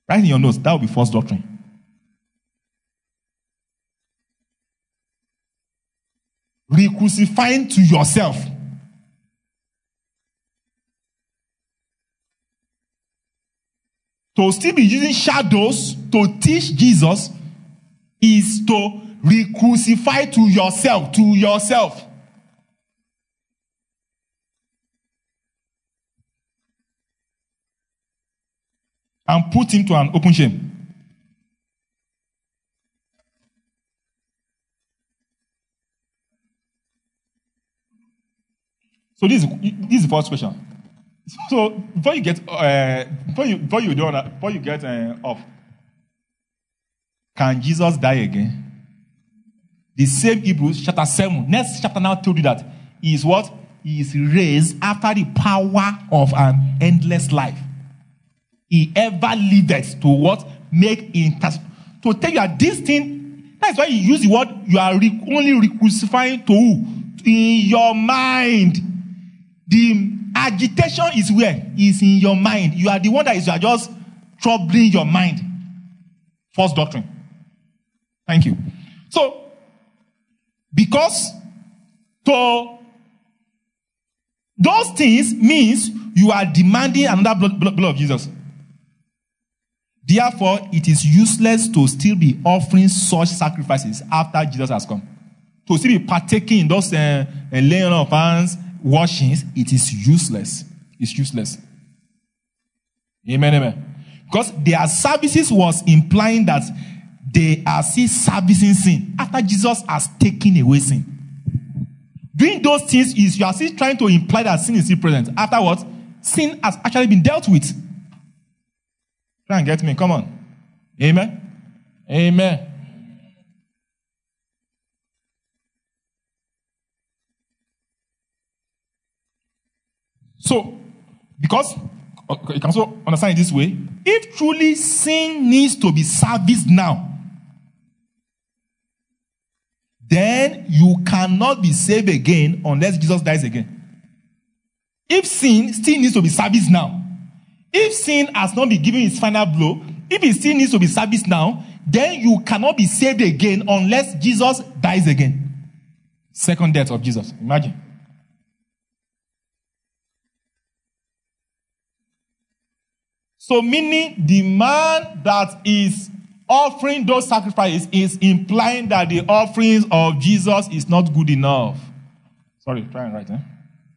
Speaker 1: Write in your notes, that will be false doctrine. Re-crucifying to yourself. To still be using shadows to teach Jesus is to re-crucify to yourself, to yourself. And put him to an open shame. So this is, this is the first question. So before you get uh, before you before you don't before you get uh, off, can Jesus die again? The same Hebrews chapter seven, next chapter now told you that he is what? He is raised after the power of an endless life. He ever lived to what? Make intercession. To tell you that this thing, that's why you use the word, you are re- only re-crucifying to who? In your mind. The agitation is where? Is in your mind. You are the one that is you are just troubling your mind. False doctrine. Thank you. So, because to those things means you are demanding another blood, blood, blood of Jesus. Therefore, it is useless to still be offering such sacrifices after Jesus has come. To still be partaking in those uh, uh, laying of hands, washings, it is useless. It's useless. Amen, amen. Because their services was implying that they are still servicing sin after Jesus has taken away sin. Doing those things is you are still trying to imply that sin is still present. After what? Sin has actually been dealt with. Try and get me. Come on. Amen. Amen. So, because you can also understand it this way, if truly sin needs to be serviced now, then you cannot be saved again unless Jesus dies again. If sin still needs to be serviced now, if sin has not been given its final blow, if it still needs to be serviced now, then you cannot be saved again unless Jesus dies again. Second death of Jesus. Imagine. So meaning the man that is offering those sacrifices is implying that the offerings of Jesus is not good enough. Sorry, try and write, eh?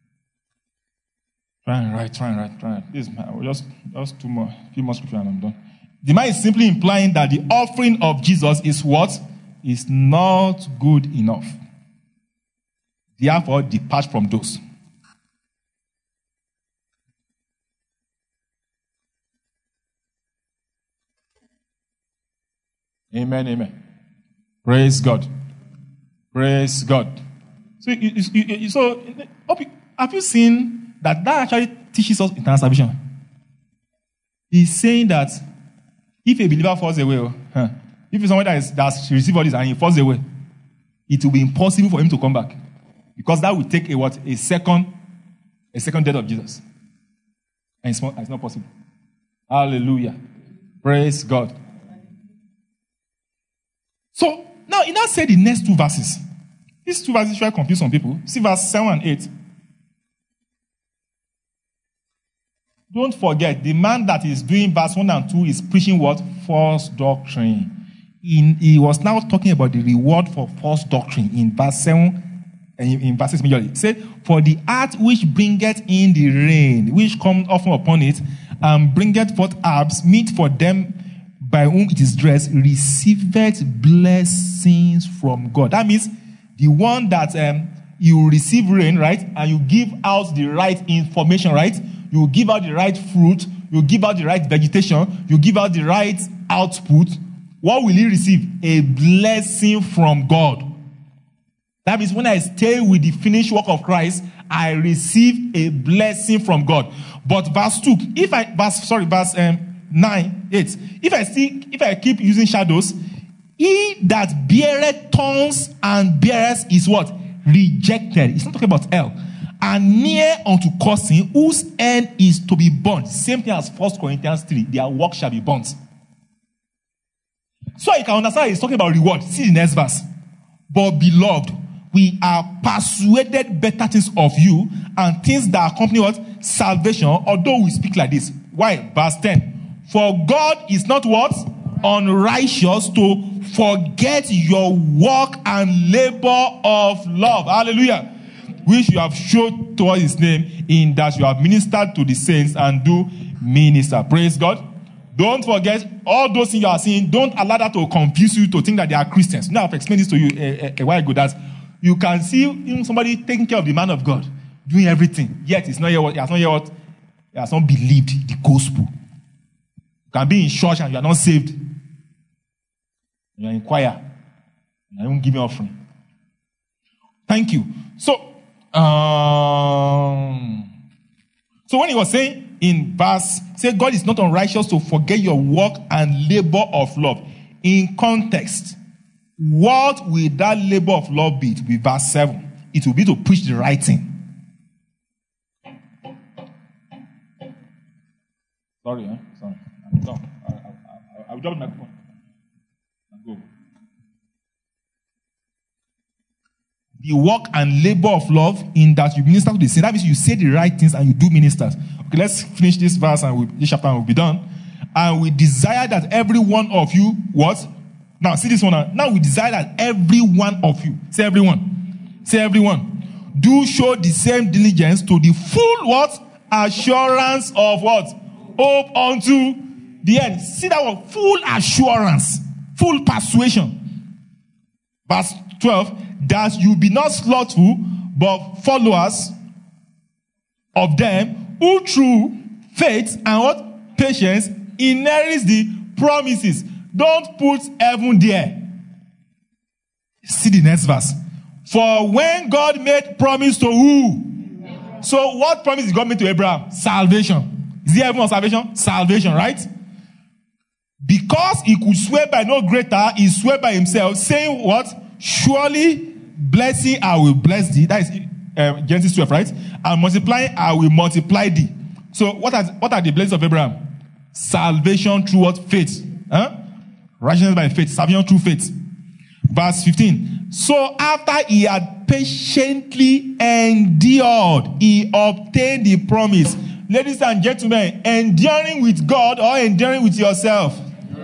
Speaker 1: Try and write, try and write, try and write. This is my, just, just two more, few more scripture and I'm done. The man is simply implying that the offering of Jesus is what? Is not good enough. Therefore, depart from those. Amen, amen. Praise God. Praise God. So, you, you, you, so have you seen that that actually teaches us eternal salvation? He's saying that if a believer falls away, huh, if someone that is that's received all this and he falls away, it will be impossible for him to come back. Because that will take a what? A second, a second death of Jesus. And it's not, it's not possible. Hallelujah. Praise God. So, now, he now said the next two verses. These two verses try to confuse some people. See verse seven and eight. Don't forget, the man that is doing verse one and two is preaching what? False doctrine. In, he was now talking about the reward for false doctrine in verse seven and in, in verse six majorly. He said, for the earth which bringeth in the rain, which comes often upon it, and bringeth forth herbs, meet for them by whom it is dressed, receiveth blessings from God. That means the one that um, you receive rain, right, and you give out the right information, right, you give out the right fruit, you give out the right vegetation, you give out the right output, what will he receive? A blessing from God. That means when I stay with the finished work of Christ, I receive a blessing from God. But verse two, if I, verse, sorry, verse um, nine, eight, if I see, if I keep using shadows, he that beareth thorns and beareth is what? Rejected. It's not talking about hell. And near unto cursing, whose end is to be burnt. Same thing as First Corinthians three. Their work shall be burnt. So you can understand he's talking about reward. See the next verse. But beloved, we are persuaded better things of you and things that accompany what? Salvation, although we speak like this. Why? Verse ten. For God is not what? Unrighteous to forget your work and labor of love. Hallelujah. Which you have showed towards his name, in that you have ministered to the saints and do minister. Praise God. Don't forget all those things you are seeing. Don't allow that to confuse you to think that they are Christians. Now I've explained this to you a, a, a while ago, that you can see even somebody taking care of the man of God, doing everything, yet it's not yet what, he has not yet what, he has not believed the gospel. You can be in church and you are not saved. You are in choir. You are even giving offering. Thank you. So, um, so when he was saying in verse, say God is not unrighteous to forget your work and labor of love. In context, what will that labor of love be? To be verse seven. It will be to preach the right thing. Sorry, eh? Sorry. I'm done. I, I, I, I will drop the microphone. Go. The work and labor of love, in that you minister to the saints. That means you say the right things and you do ministers. Okay, let's finish this verse and we, this chapter and we'll be done. And we desire that every one of you, what? Now, see this one. Now, now we desire that every one of you, say everyone, say everyone, do show the same diligence to the full what? Assurance of what? Hope unto the end. See that one? Full assurance, full persuasion. Verse twelve, that you be not slothful, but followers of them who through faith and what? Patience inherits the promises. Don't put heaven there. See the next verse. For when God made promise to who? So what promise did God make to Abraham? Salvation. Is it heaven or salvation? Salvation, right? Because he could swear by no greater, he swore by himself, saying what? Surely blessing I will bless thee. That is uh, Genesis twelve, right? And multiplying I will multiply thee. So what are, what are the blessings of Abraham? Salvation through what? Faith. Huh? Righteousness by faith. Salvation through faith. Verse fifteen. So after he had patiently endured, he obtained the promise. Ladies and gentlemen, enduring with God or enduring with yourself?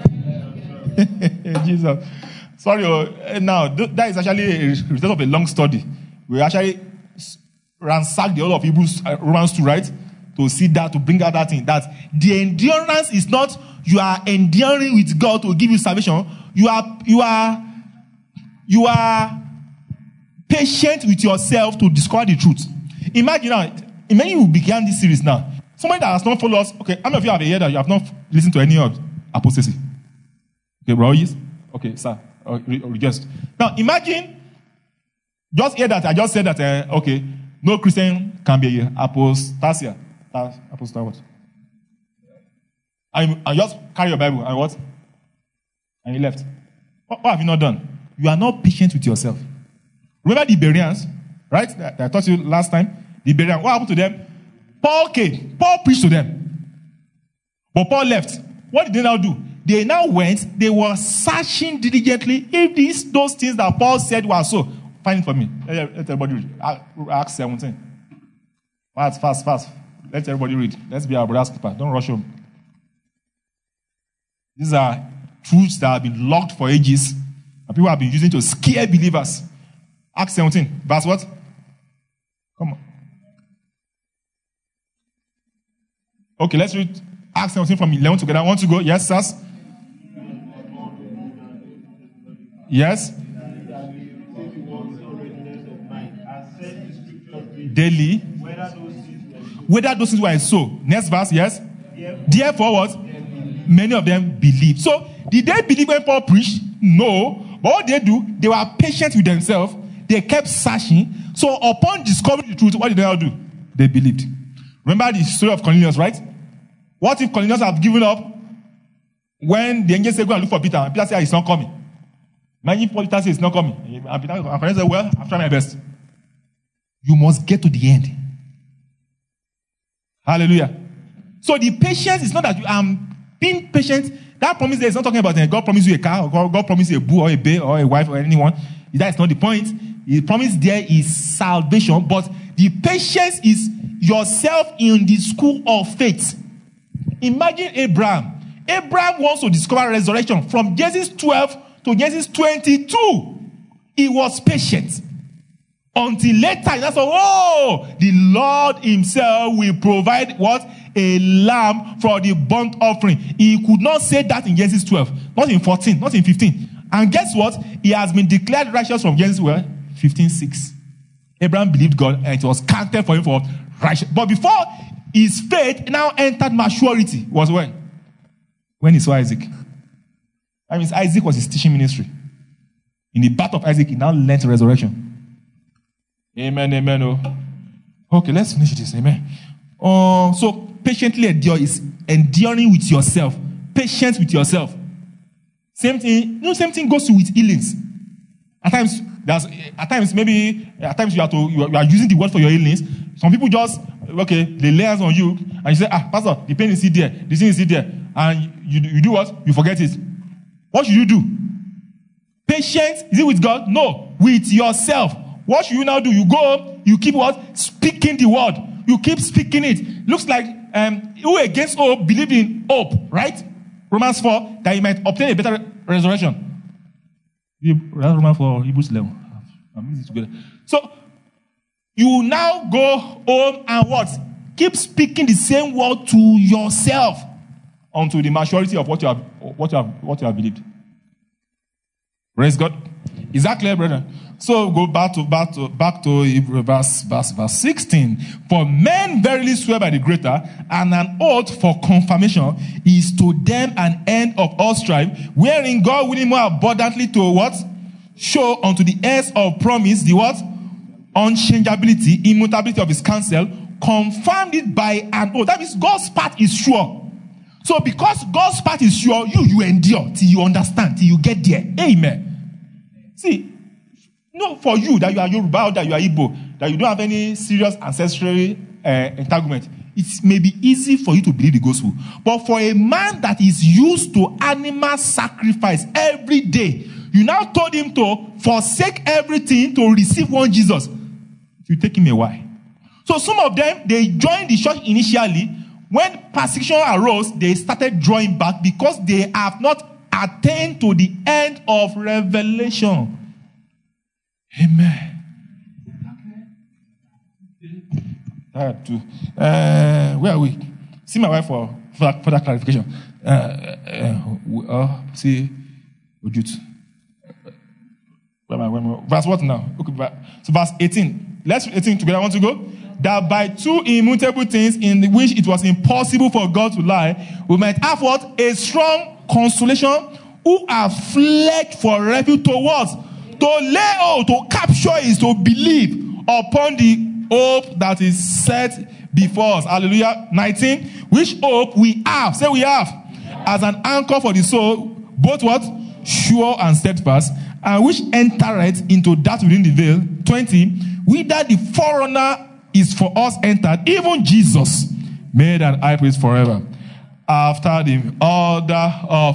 Speaker 1: Jesus. Sorry, uh, now th- that is actually a result of a long study. We actually ransacked the whole of Hebrews, uh, Romans two, right? To see that, to bring out that thing. That the endurance is not you are enduring with God to give you salvation. You are, you are, you are patient with yourself to discover the truth. Imagine now, imagine you began this series now. Somebody that has not followed us. Okay, how many of you have heard that you have not listened to any of apostasy? Okay, bro, yes? Okay, sir. Or, or just. Now, imagine, just hear that. I just said that, uh, okay, no Christian can be apostasia. Uh, apostle what? And, and just carry your Bible and what? And you left. What, what have you not done? You are not patient with yourself. Remember the Bereans, right? That I taught you last time. The Bereans, what happened to them? Paul came. Paul preached to them. But Paul left. What did they now do? They now went, they were searching diligently if these, those things that Paul said were so. Find it for me. Let, let everybody read. Acts seventeen. Fast, fast, fast. Let everybody read. Let's be our brother's keeper. Don't rush home. These are truths that have been locked for ages, and people have been using to scare believers. Acts seventeen. Verse what? Come on. Okay, let's read Acts seventeen from eleven together. Want to go? Yes, sirs? Yes? Daily. Whether those things were so. Next verse, yes? Therefore what? Many of them believed. So, did they believe when Paul preached? No. But what they do, they were patient with themselves. They kept searching. So, upon discovering the truth, what did they all do? They believed. Remember the story of Cornelius, right? What if Cornelius had given up when the angel said, go and look for Peter, and Peter said, he's not coming? Imagine Peter says, he's not coming. And Peter and Cornelius said, well, I've tried my best. You must get to the end. Hallelujah. So the patience is not that you, I'm Being patient, that promise there is not talking about uh, God promised you a car, or God, God promised you a boo or a babe or a wife or anyone. That is not the point. The promise there is salvation, but the patience is yourself in the school of faith. Imagine Abraham. Abraham wants to discover resurrection. From Genesis twelve to Genesis twenty-two, he was patient. Until later, that's all, oh, the Lord himself will provide what? A lamb for the burnt offering. He could not say that in Genesis twelve, not in fourteen, not in fifteen. And guess what? He has been declared righteous from Genesis fifteen six. Abraham believed God and it was counted for him for righteous. But before his faith now entered maturity was when? When he saw Isaac. That means Isaac was his teaching ministry. In the birth of Isaac, he now learned resurrection. Amen, amen. Oh. Okay, let's finish this. Amen. Uh, so, patiently endure is enduring with yourself. Patience with yourself. Same thing, you know, same thing goes with healings. At times, there's, at times, maybe, at times you are, to, you are, you are using the word for your healings. Some people just, okay, they lay hands on you, and you say, ah, Pastor, the pain is still there, the thing is still there. And you, you do what? You forget it. What should you do? Patience, is it with God? No, with yourself. What should you now do? You go, you keep what? Speaking the word. You keep speaking it. Looks like um, who against hope believed in hope, right? Romans four, that he might obtain a better resurrection. Romans four, Hebrews eleven. I'm mixing together. So, you now go home and what? Keep speaking the same word to yourself until the maturity of what you have, what you have, what you have believed. Praise God. Is that clear, brother? So go back to back to back to verse, verse verse sixteen. For men verily swear by the greater, and an oath for confirmation is to them an end of all strife, wherein God willing more abundantly to what? Show unto the heirs of promise the what? Unchangeability, immutability of his counsel, confirmed it by an oath. That means God's part is sure. So because God's part is sure, you you endure till you understand, till you get there. Amen. See, no, for you that you are Yoruba or that you are Igbo, that you don't have any serious ancestral uh, entanglement, it may be easy for you to believe the gospel. But for a man that is used to animal sacrifice every day, you now told him to forsake everything to receive one Jesus. It will take him a while. So some of them, they joined the church initially. When persecution arose, they started drawing back because they have not attained to the end of revelation. Amen. Tired too. Uh, where are we? See my wife for further, further clarification. Uh, uh, uh, see, Ujut. Where am I? Where am I? Verse what now? Okay, so verse eighteen. Let's read eighteen together. I want to go. That by two immutable things in which it was impossible for God to lie, we might have what? A strong consolation, who are fled for refuge towards. To lay hold, to capture is to believe upon the hope that is set before us. Hallelujah. nineteen. Which hope we have. Say we have. As an anchor for the soul, both what? Sure and steadfast. And which entereth into that within the veil. twenty. Whither the forerunner is for us entered, even Jesus, made an high priest forever, after the order of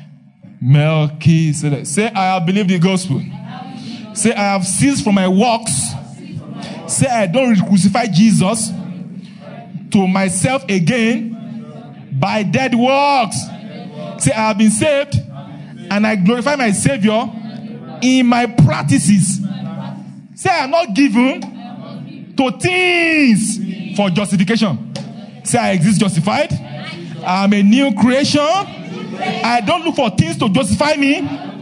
Speaker 1: Melchizedek. Say, I have believed the gospel. Say, I have ceased from my works. Say, I don't crucify Jesus to myself again by dead works. Say, I have been saved and I glorify my Savior in my practices. Say, I am not given to things for justification. Say, I exist justified. I am a new creation. I don't look for things to justify me.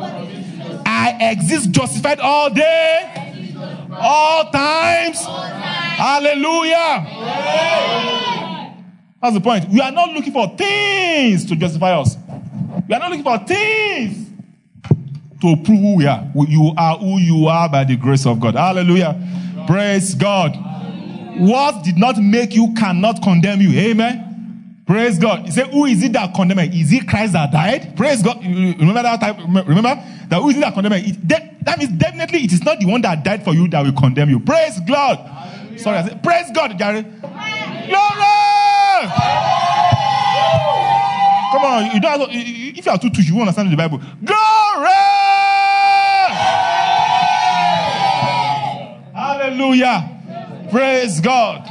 Speaker 1: I exist justified all day, all times. Hallelujah. That's the point. We are not looking for things to justify us. We are not looking for things to prove who we are. You are who you are by the grace of God. Hallelujah. Praise God. What did not make you cannot condemn you. Amen. Praise God. You say, who is it that condemned? Is it Christ that died? Praise God. Remember that type? Remember that who is it that condemned? It, that, that means definitely it is not the one that died for you that will condemn you. Praise God. Hallelujah. Sorry, I said, praise God, Gary. Glory! Come on, you don't have to, if you are too touched, you won't understand the Bible. Glory! Hallelujah. Praise God.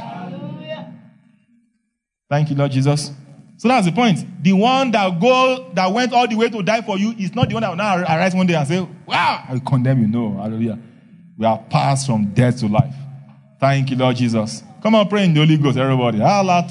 Speaker 1: Thank you, Lord Jesus. So that's the point. The one that go that went all the way to die for you is not the one that will now arise one day and say, wow, I condemn you. No, hallelujah. We are passed from death to life. Thank you, Lord Jesus. Come on, pray in the Holy Ghost, everybody. Hallelujah.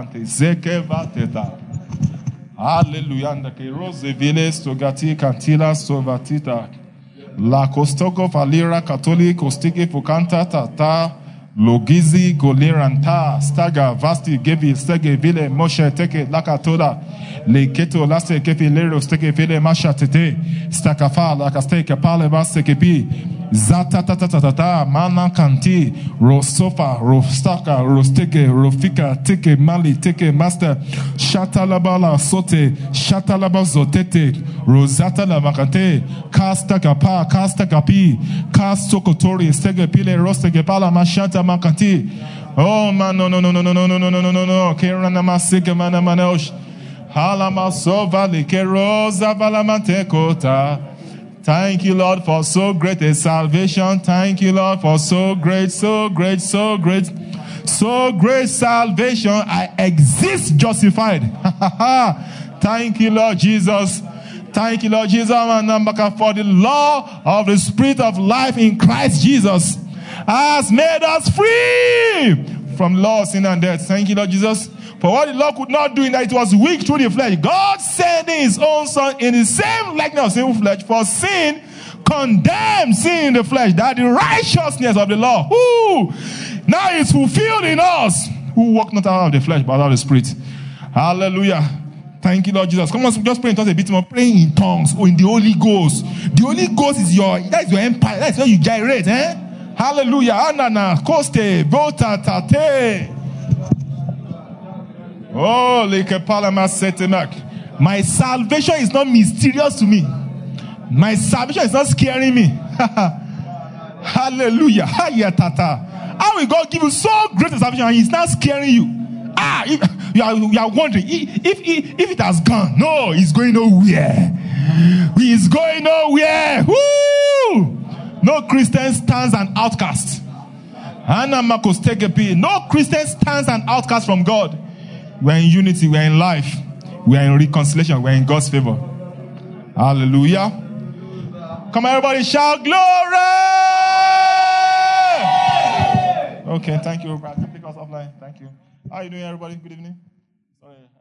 Speaker 1: La Kostoko Valera Catholic Kostike Fukanta Tata Logizi Goliranta Staga Vasti Gevi Stege Vile Moshe Teke Lakatoda Leketo Laste Kefi Lero Steke Vile Masha Tete Stakafa Lakasteke Pale Vastekepi Zata Tata Tata Mana Kanti Rosofa Rostaka Rosteke Rofika Teke Mali Teke Master Shatalabala Sote Shatalaba Zotete Rosata Lavakante Kasta Kapa Kasta Kapi Kastokotori Stege Pile Rosteke Pala Mashata Makanti. Oh man, no no no no no no no no no no no no Kerana Masike Mana Manosh Halama Sovali Kerosa Valamante Kota. Thank you, Lord, for so great a salvation. Thank you, Lord, for so great, so great, so great, so great salvation. I exist justified. Thank you, Lord Jesus. Thank you, Lord Jesus, for the law of the Spirit of life in Christ Jesus has made us free from law, sin, and death. Thank you, Lord Jesus. For what the law could not do in that it was weak through the flesh, God sending his own son in the same likeness of sinful flesh, for sin condemned sin in the flesh, that the righteousness of the law who now is fulfilled in us, who walk not out of the flesh but out of the Spirit. Hallelujah. Thank you, Lord Jesus. Come on, just pray in tongues a bit more. Praying in tongues or in the Holy Ghost. The Holy Ghost is your, that is your empire. That's where you gyrate, eh? Hallelujah. Anana, koste, vota, tate. Oh, my salvation is not mysterious to me. My salvation is not scaring me. Hallelujah. How will God give you so great a salvation and He's not scaring you? Ah, if, you, are, you are wondering if, if, if it has gone. No, it's going nowhere. He's going nowhere. Woo! No Christian stands an outcast. No Christian stands an outcast from God. We're in unity, we're in life, we're in reconciliation, we're in God's favor. Hallelujah. Come on, everybody, shout glory! Okay, thank you. I can pick us offline. Thank you. How are you doing, everybody? Good evening. Sorry.